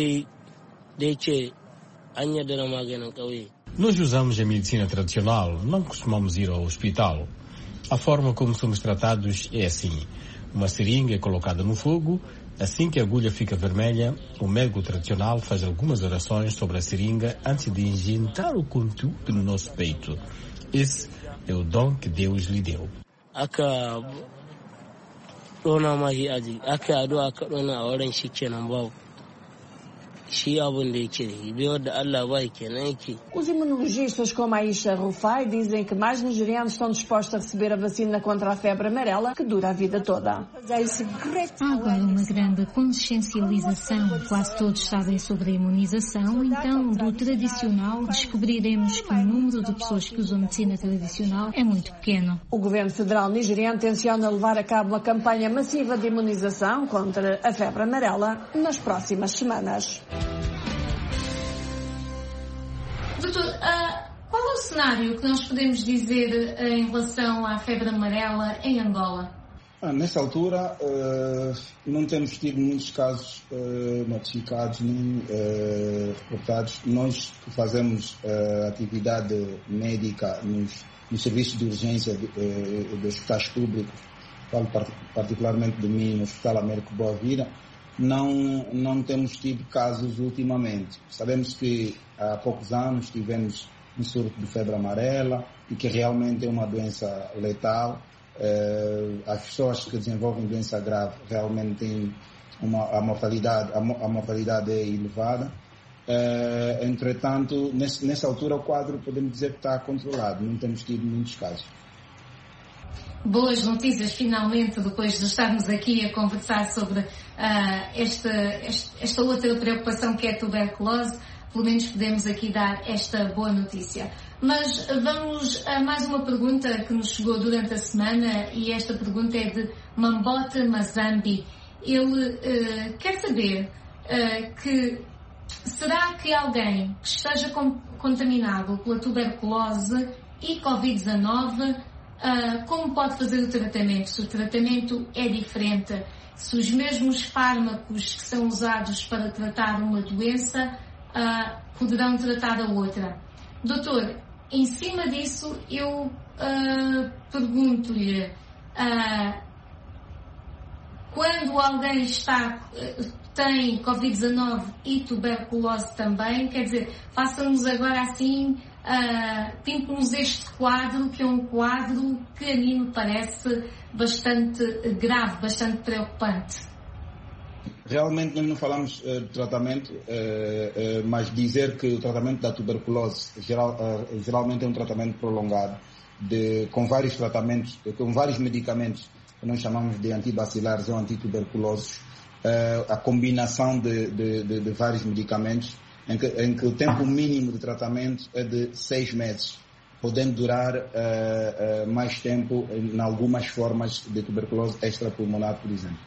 Nós usamos a medicina tradicional, não costumamos ir ao hospital. A forma como somos tratados é assim. Uma seringa é colocada no fogo. Assim que a agulha fica vermelha, o médico tradicional faz algumas orações sobre a seringa antes de injetar o conteúdo no nosso peito. Esse é o dom que Deus lhe deu. Os imunologistas como Aisha Rufai dizem que mais nigerianos estão dispostos a receber a vacina contra a febre amarela, que dura a vida toda. Há agora uma grande consciencialização. Quase todos sabem sobre a imunização, então do tradicional descobriremos que o número de pessoas que usam medicina tradicional é muito pequeno. O governo federal nigeriano tenciona levar a cabo uma campanha massiva de imunização contra a febre amarela nas próximas semanas. Doutor, uh, qual é o cenário que nós podemos dizer uh, em relação à febre amarela em Angola? Ah, nessa altura, uh, não temos tido muitos casos uh, notificados nem uh, reportados. Nós que fazemos uh, atividade médica nos, nos serviços de urgência de, uh, dos hospitais públicos, falo particularmente de mim no Hospital Américo Boa Vida, Não, não temos tido casos ultimamente. Sabemos que há poucos anos tivemos um surto de febre amarela e que realmente é uma doença letal. Eh, as pessoas que desenvolvem doença grave realmente têm uma, a mortalidade, a, a mortalidade é elevada. Eh, entretanto, nesse, nessa altura o quadro podemos dizer que está controlado, não temos tido muitos casos. Boas notícias, finalmente, depois de estarmos aqui a conversar sobre uh, esta, esta outra preocupação que é a tuberculose, pelo menos podemos aqui dar esta boa notícia. Mas vamos a mais uma pergunta que nos chegou durante a semana, e esta pergunta é de Mambote Mazambi. Ele uh, quer saber uh, que será que alguém que esteja com, contaminado pela tuberculose e covid dezanove Uh, como pode fazer o tratamento? Se o tratamento é diferente, se os mesmos fármacos que são usados para tratar uma doença uh, poderão tratar a outra. Doutor, em cima disso eu uh, pergunto-lhe, uh, quando alguém está, uh, tem covid dezanove e tuberculose também, quer dizer, faça-nos agora assim, Uh, pinto-nos este quadro, que é um quadro que a mim me parece bastante grave, bastante preocupante. Realmente nós não falamos uh, de tratamento, uh, uh, mas dizer que o tratamento da tuberculose geral, uh, geralmente é um tratamento prolongado, de, com vários tratamentos, com vários medicamentos que nós chamamos de antibacilares ou antituberculosos, uh, a combinação de, de, de, de vários medicamentos, Em que, em que o tempo mínimo de tratamento é de seis meses, podendo durar uh, uh, mais tempo em algumas formas de tuberculose extrapulmonar, por exemplo.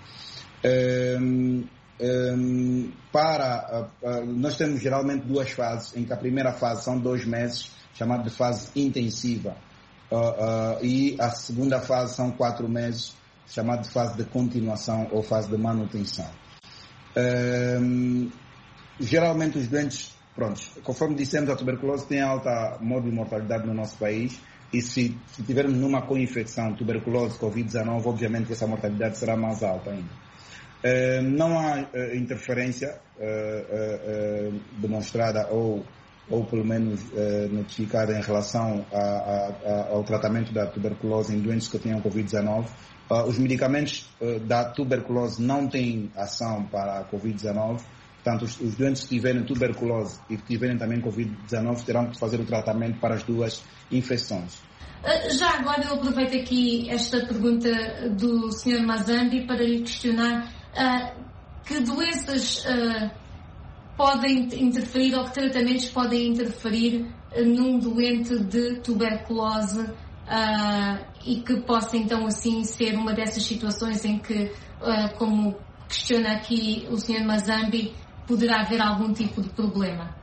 Um, um, para, uh, uh, nós temos geralmente duas fases, em que a primeira fase são dois meses, chamada de fase intensiva, uh, uh, e a segunda fase são quatro meses, chamada de fase de continuação ou fase de manutenção. Um, Geralmente os doentes, pronto, conforme dissemos, a tuberculose tem alta modo de mortalidade no nosso país, e se, se tivermos numa co-infecção, tuberculose, covid dezanove, obviamente essa mortalidade será mais alta ainda. Uh, não há uh, interferência uh, uh, uh, demonstrada ou, ou pelo menos uh, notificada em relação a, a, a, ao tratamento da tuberculose em doentes que tenham covid dezanove. Uh, os medicamentos uh, da tuberculose não têm ação para a covid dezanove. Portanto, os, os doentes que tiverem tuberculose e que tiverem também covid dezanove terão que fazer o tratamento para as duas infecções. Já agora eu aproveito aqui esta pergunta do senhor Mazambi para lhe questionar uh, que doenças uh, podem interferir ou que tratamentos podem interferir uh, num doente de tuberculose uh, e que possa então assim ser uma dessas situações em que, uh, como questiona aqui o senhor Mazambi, poderá haver algum tipo de problema?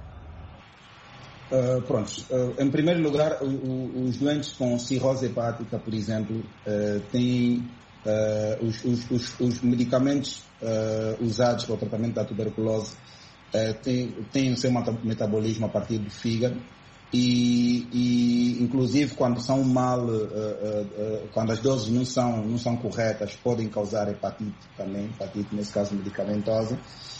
Uh, pronto, uh, em primeiro lugar, o, o, os doentes com cirrose hepática, por exemplo, uh, têm uh, os, os, os, os medicamentos uh, usados para o tratamento da tuberculose uh, têm, têm o seu metabolismo a partir do fígado e, e inclusive quando são mal, uh, uh, uh, quando as doses não são, não são corretas, podem causar hepatite também, hepatite nesse caso medicamentosa.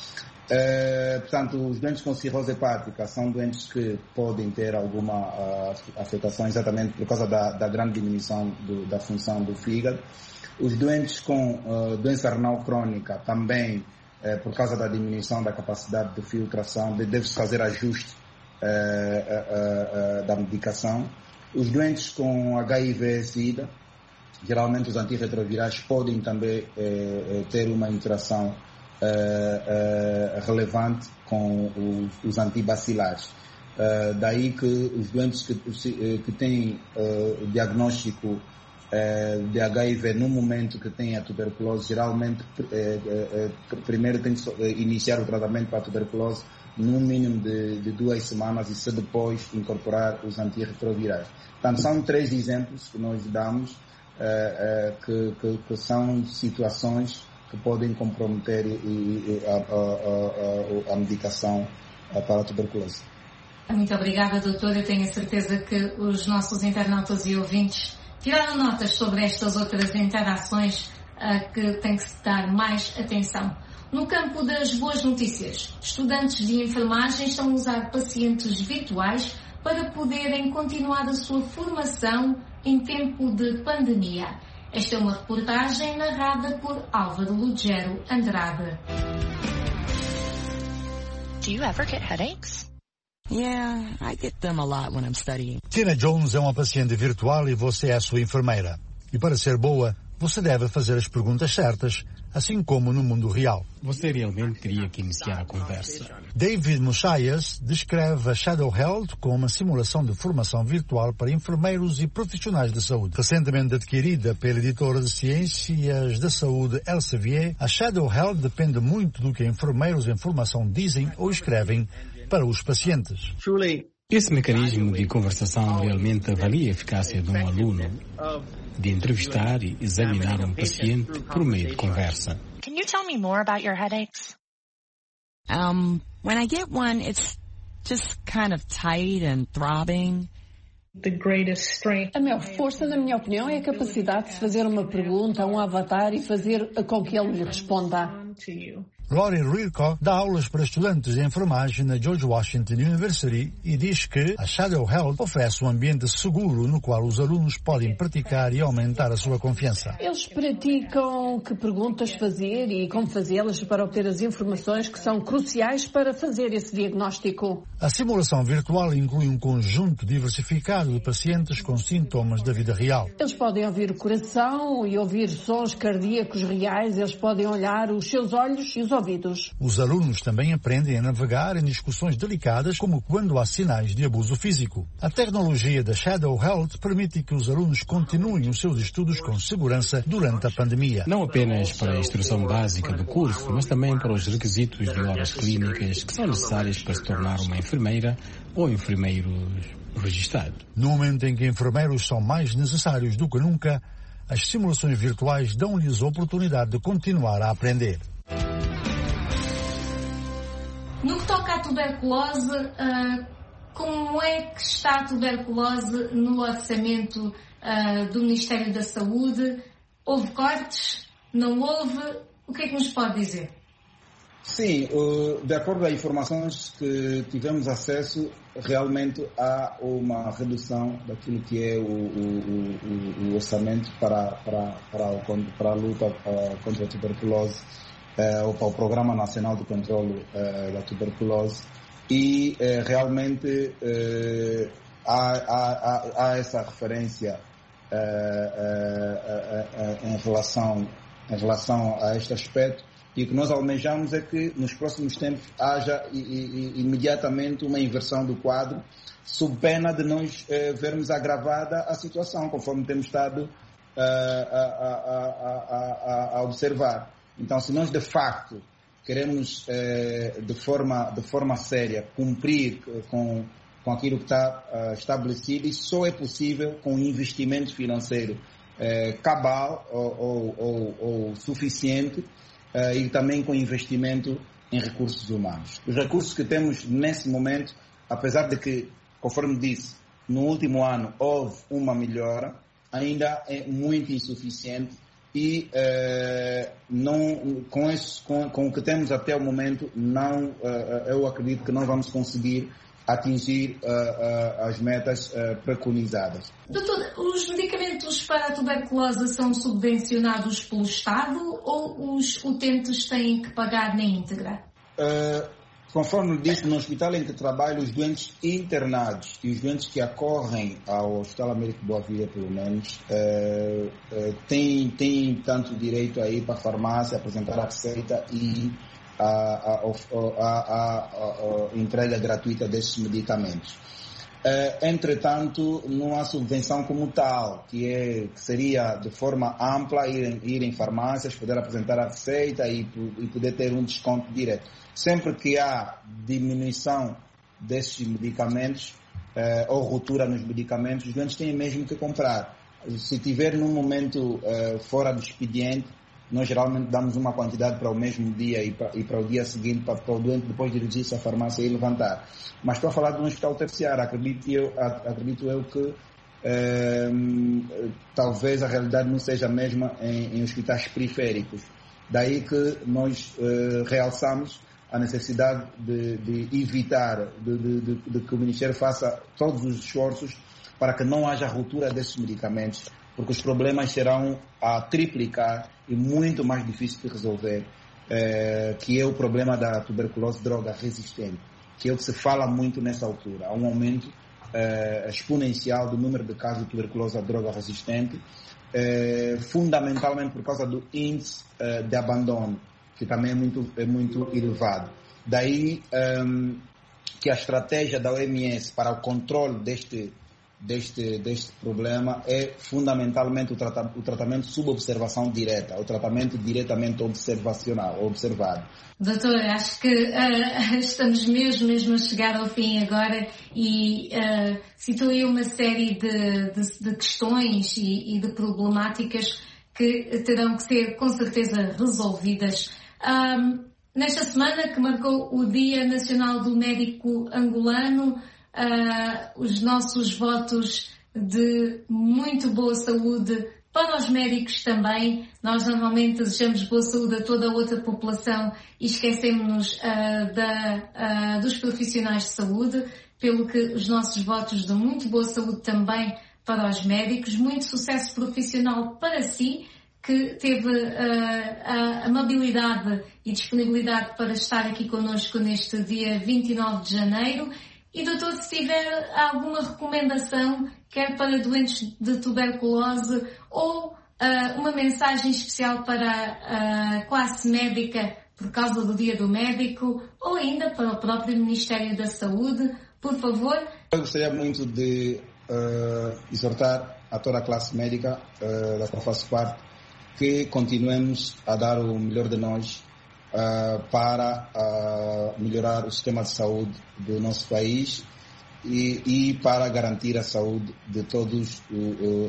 Uh, portanto, os doentes com cirrose hepática são doentes que podem ter alguma uh, afetação exatamente por causa da, da grande diminuição do, da função do fígado. Os doentes com uh, doença renal crônica também, uh, por causa da diminuição da capacidade de filtração, de, deve-se fazer ajuste uh, uh, uh, da medicação. Os doentes com H I V-Sida, geralmente os antirretrovirais podem também uh, ter uma interação Uh, uh, relevante com os, os antibacilares. Uh, daí que os doentes que, que têm uh, diagnóstico uh, de H I V no momento que têm a tuberculose, geralmente uh, uh, uh, primeiro tem que uh, iniciar o tratamento para a tuberculose no mínimo de, de duas semanas e se depois incorporar os antirretrovirais. Portanto, são três exemplos que nós damos uh, uh, que, que, que são situações que podem comprometer a, a, a, a medicação para a tuberculose. Muito obrigada, doutor. Eu tenho a certeza que os nossos internautas e ouvintes tiraram notas sobre estas outras interações a que tem que se dar mais atenção. No campo das boas notícias, estudantes de enfermagem estão a usar pacientes virtuais para poderem continuar a sua formação em tempo de pandemia. Esta é uma reportagem narrada por Álvaro Lugero Andrade. Do you ever get headaches? Yeah, I get them a lot when I'm studying. Tina Jones é uma paciente virtual e você é a sua enfermeira. E para ser boa, você deve fazer as perguntas certas, assim como no mundo real. Você realmente teria que iniciar a conversa. David Mushayas descreve a Shadow Health como uma simulação de formação virtual para enfermeiros e profissionais de saúde. Recentemente adquirida pela editora de ciências da saúde Elsevier, a Shadow Health depende muito do que enfermeiros em formação dizem ou escrevem para os pacientes. Esse mecanismo de conversação realmente avalia a eficácia de um aluno de entrevistar e examinar um paciente por meio de conversa. Can you tell me more about your headaches? Um, when I get one, it's just kind of tight and throbbing. The greatest strength. A maior força, na minha opinião, é a capacidade de fazer uma pergunta a um avatar e fazer com que ele lhe responda. Rory Rilko dá aulas para estudantes de enfermagem na George Washington University e diz que a Shadow Health oferece um ambiente seguro no qual os alunos podem praticar e aumentar a sua confiança. Eles praticam que perguntas fazer e como fazê-las para obter as informações que são cruciais para fazer esse diagnóstico. A simulação virtual inclui um conjunto diversificado de pacientes com sintomas da vida real. Eles podem ouvir o coração e ouvir sons cardíacos reais, eles podem olhar os seus olhos e os ouvidos. Os alunos também aprendem a navegar em discussões delicadas, como quando há sinais de abuso físico. A tecnologia da Shadow Health permite que os alunos continuem os seus estudos com segurança durante a pandemia. Não apenas para a instrução básica do curso, mas também para os requisitos de horas clínicas que são necessários para se tornar uma enfermeira ou enfermeiro registrado. No momento em que enfermeiros são mais necessários do que nunca, as simulações virtuais dão-lhes a oportunidade de continuar a aprender. No que toca à tuberculose, uh, como é que está a tuberculose no orçamento uh, do Ministério da Saúde? Houve cortes? Não houve? O que é que nos pode dizer? Sim, uh, de acordo a informações que tivemos acesso, realmente há uma redução daquilo que é o, o, o, o orçamento para, para, para, para a luta uh, contra a tuberculose. Uh, ou para o Programa Nacional de Controlo uh, da Tuberculose e uh, realmente uh, há, há, há essa referência uh, uh, uh, em, relação, em relação a este aspecto. E o que nós almejamos é que nos próximos tempos haja i, i, imediatamente uma inversão do quadro, sob pena de nós uh, vermos agravada a situação, conforme temos estado uh, a, a, a, a, a observar. Então, se nós de facto queremos uh, de, forma, de forma séria cumprir com, com aquilo que está uh, estabelecido, isso só é possível com investimento financeiro uh, cabal ou, ou, ou, ou suficiente, Uh, e também com investimento em recursos humanos. Os recursos que temos nesse momento, apesar de que, conforme disse, no último ano houve uma melhora, ainda é muito insuficiente e uh, não, com, esse, com, com o que temos até o momento, não, uh, eu acredito que não vamos conseguir atingir uh, uh, as metas uh, preconizadas. Doutor, os medicamentos para a tuberculose são subvencionados pelo Estado ou os utentes têm que pagar na íntegra? Uh, conforme disse, no hospital em que trabalho, os doentes internados e os doentes que acorrem ao Hospital Américo Boa Vida, pelo menos, uh, uh, têm, têm tanto direito a ir para a farmácia, apresentar a receita e A, a, a, a, a entrega gratuita desses medicamentos. Uh, entretanto, não há subvenção como tal, que, é, que seria de forma ampla ir, ir em farmácias, poder apresentar a receita e, e poder ter um desconto direto. Sempre que há diminuição desses medicamentos uh, ou ruptura nos medicamentos, os doentes têm mesmo que comprar. Se tiver num momento uh, fora do expediente, nós geralmente damos uma quantidade para o mesmo dia e para, e para o dia seguinte, para, para o doente depois dirigir-se à farmácia e levantar. Mas estou a falar de um hospital terciário. Acredito eu, acredito eu que eh, talvez a realidade não seja a mesma em, em hospitais periféricos. Daí que nós eh, realçamos a necessidade de, de evitar, de, de, de, de que o Ministério faça todos os esforços para que não haja ruptura desses medicamentos, porque os problemas serão a triplicar e muito mais difícil de resolver, eh, que é o problema da tuberculose droga resistente, que é o que se fala muito nessa altura. Há um aumento eh, exponencial do número de casos de tuberculose droga resistente, eh, fundamentalmente por causa do índice eh, de abandono, que também é muito, é muito elevado. Daí eh, que a estratégia da O M S para o controle deste Deste, deste problema é fundamentalmente o, trata, o tratamento sob observação direta, o tratamento diretamente observacional, observado. Doutor, acho que uh, estamos mesmo, mesmo a chegar ao fim agora e uh, citou aí uma série de, de, de questões e, e de problemáticas que terão que ser com certeza resolvidas. Um, nesta semana que marcou o Dia Nacional do Médico Angolano, Uh, os nossos votos de muito boa saúde para os médicos também. Nós normalmente desejamos boa saúde a toda a outra população e esquecemos-nos uh, da, uh, dos profissionais de saúde, pelo que os nossos votos de muito boa saúde também para os médicos, muito sucesso profissional para si, que teve uh, a amabilidade e disponibilidade para estar aqui connosco neste dia vinte e nove de janeiro. E, doutor, se tiver alguma recomendação, quer para doentes de tuberculose ou uh, uma mensagem especial para a classe médica por causa do Dia do Médico ou ainda para o próprio Ministério da Saúde, por favor. Eu gostaria muito de uh, exortar a toda a classe médica, uh, da qual faço parte, que continuemos a dar o melhor de nós Uh, para uh, melhorar o sistema de saúde do nosso país e, e para garantir a saúde de todos, uh, uh,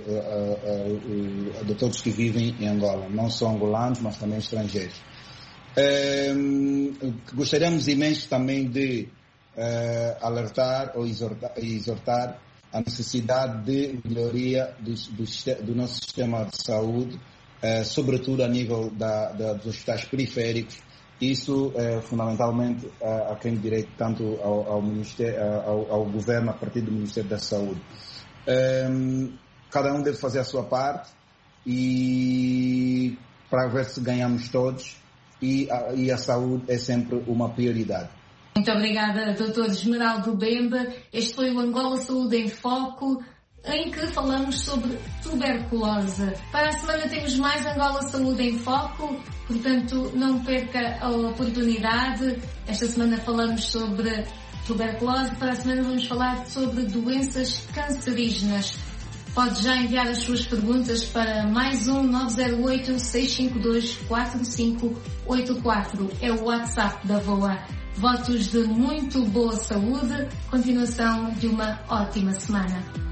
uh, uh, de todos que vivem em Angola, não só angolanos, mas também estrangeiros. Uh, gostaríamos imenso também de uh, alertar ou exortar, exortar a necessidade de melhoria do, do, do nosso sistema de saúde, uh, sobretudo a nível da, da, dos hospitais periféricos. Isso é fundamentalmente a, a quem direito tanto ao, ao, ministério, ao, ao governo a partir do Ministério da Saúde. Um, cada um deve fazer a sua parte e para ver se ganhamos todos e a, e a saúde é sempre uma prioridade. Muito obrigada, doutor Esmeraldo Bemba. Este foi o Angola Saúde em Foco. em que falamos sobre tuberculose. Para a semana temos mais Angola Saúde em Foco, portanto não perca a oportunidade. Esta semana falamos sobre tuberculose, para a semana vamos falar sobre doenças cancerígenas. Pode já enviar as suas perguntas para mais um nove zero oito, seis cinco dois, quatro cinco oito quatro. É o WhatsApp da V O A. Votos de muito boa saúde, continuação de uma ótima semana.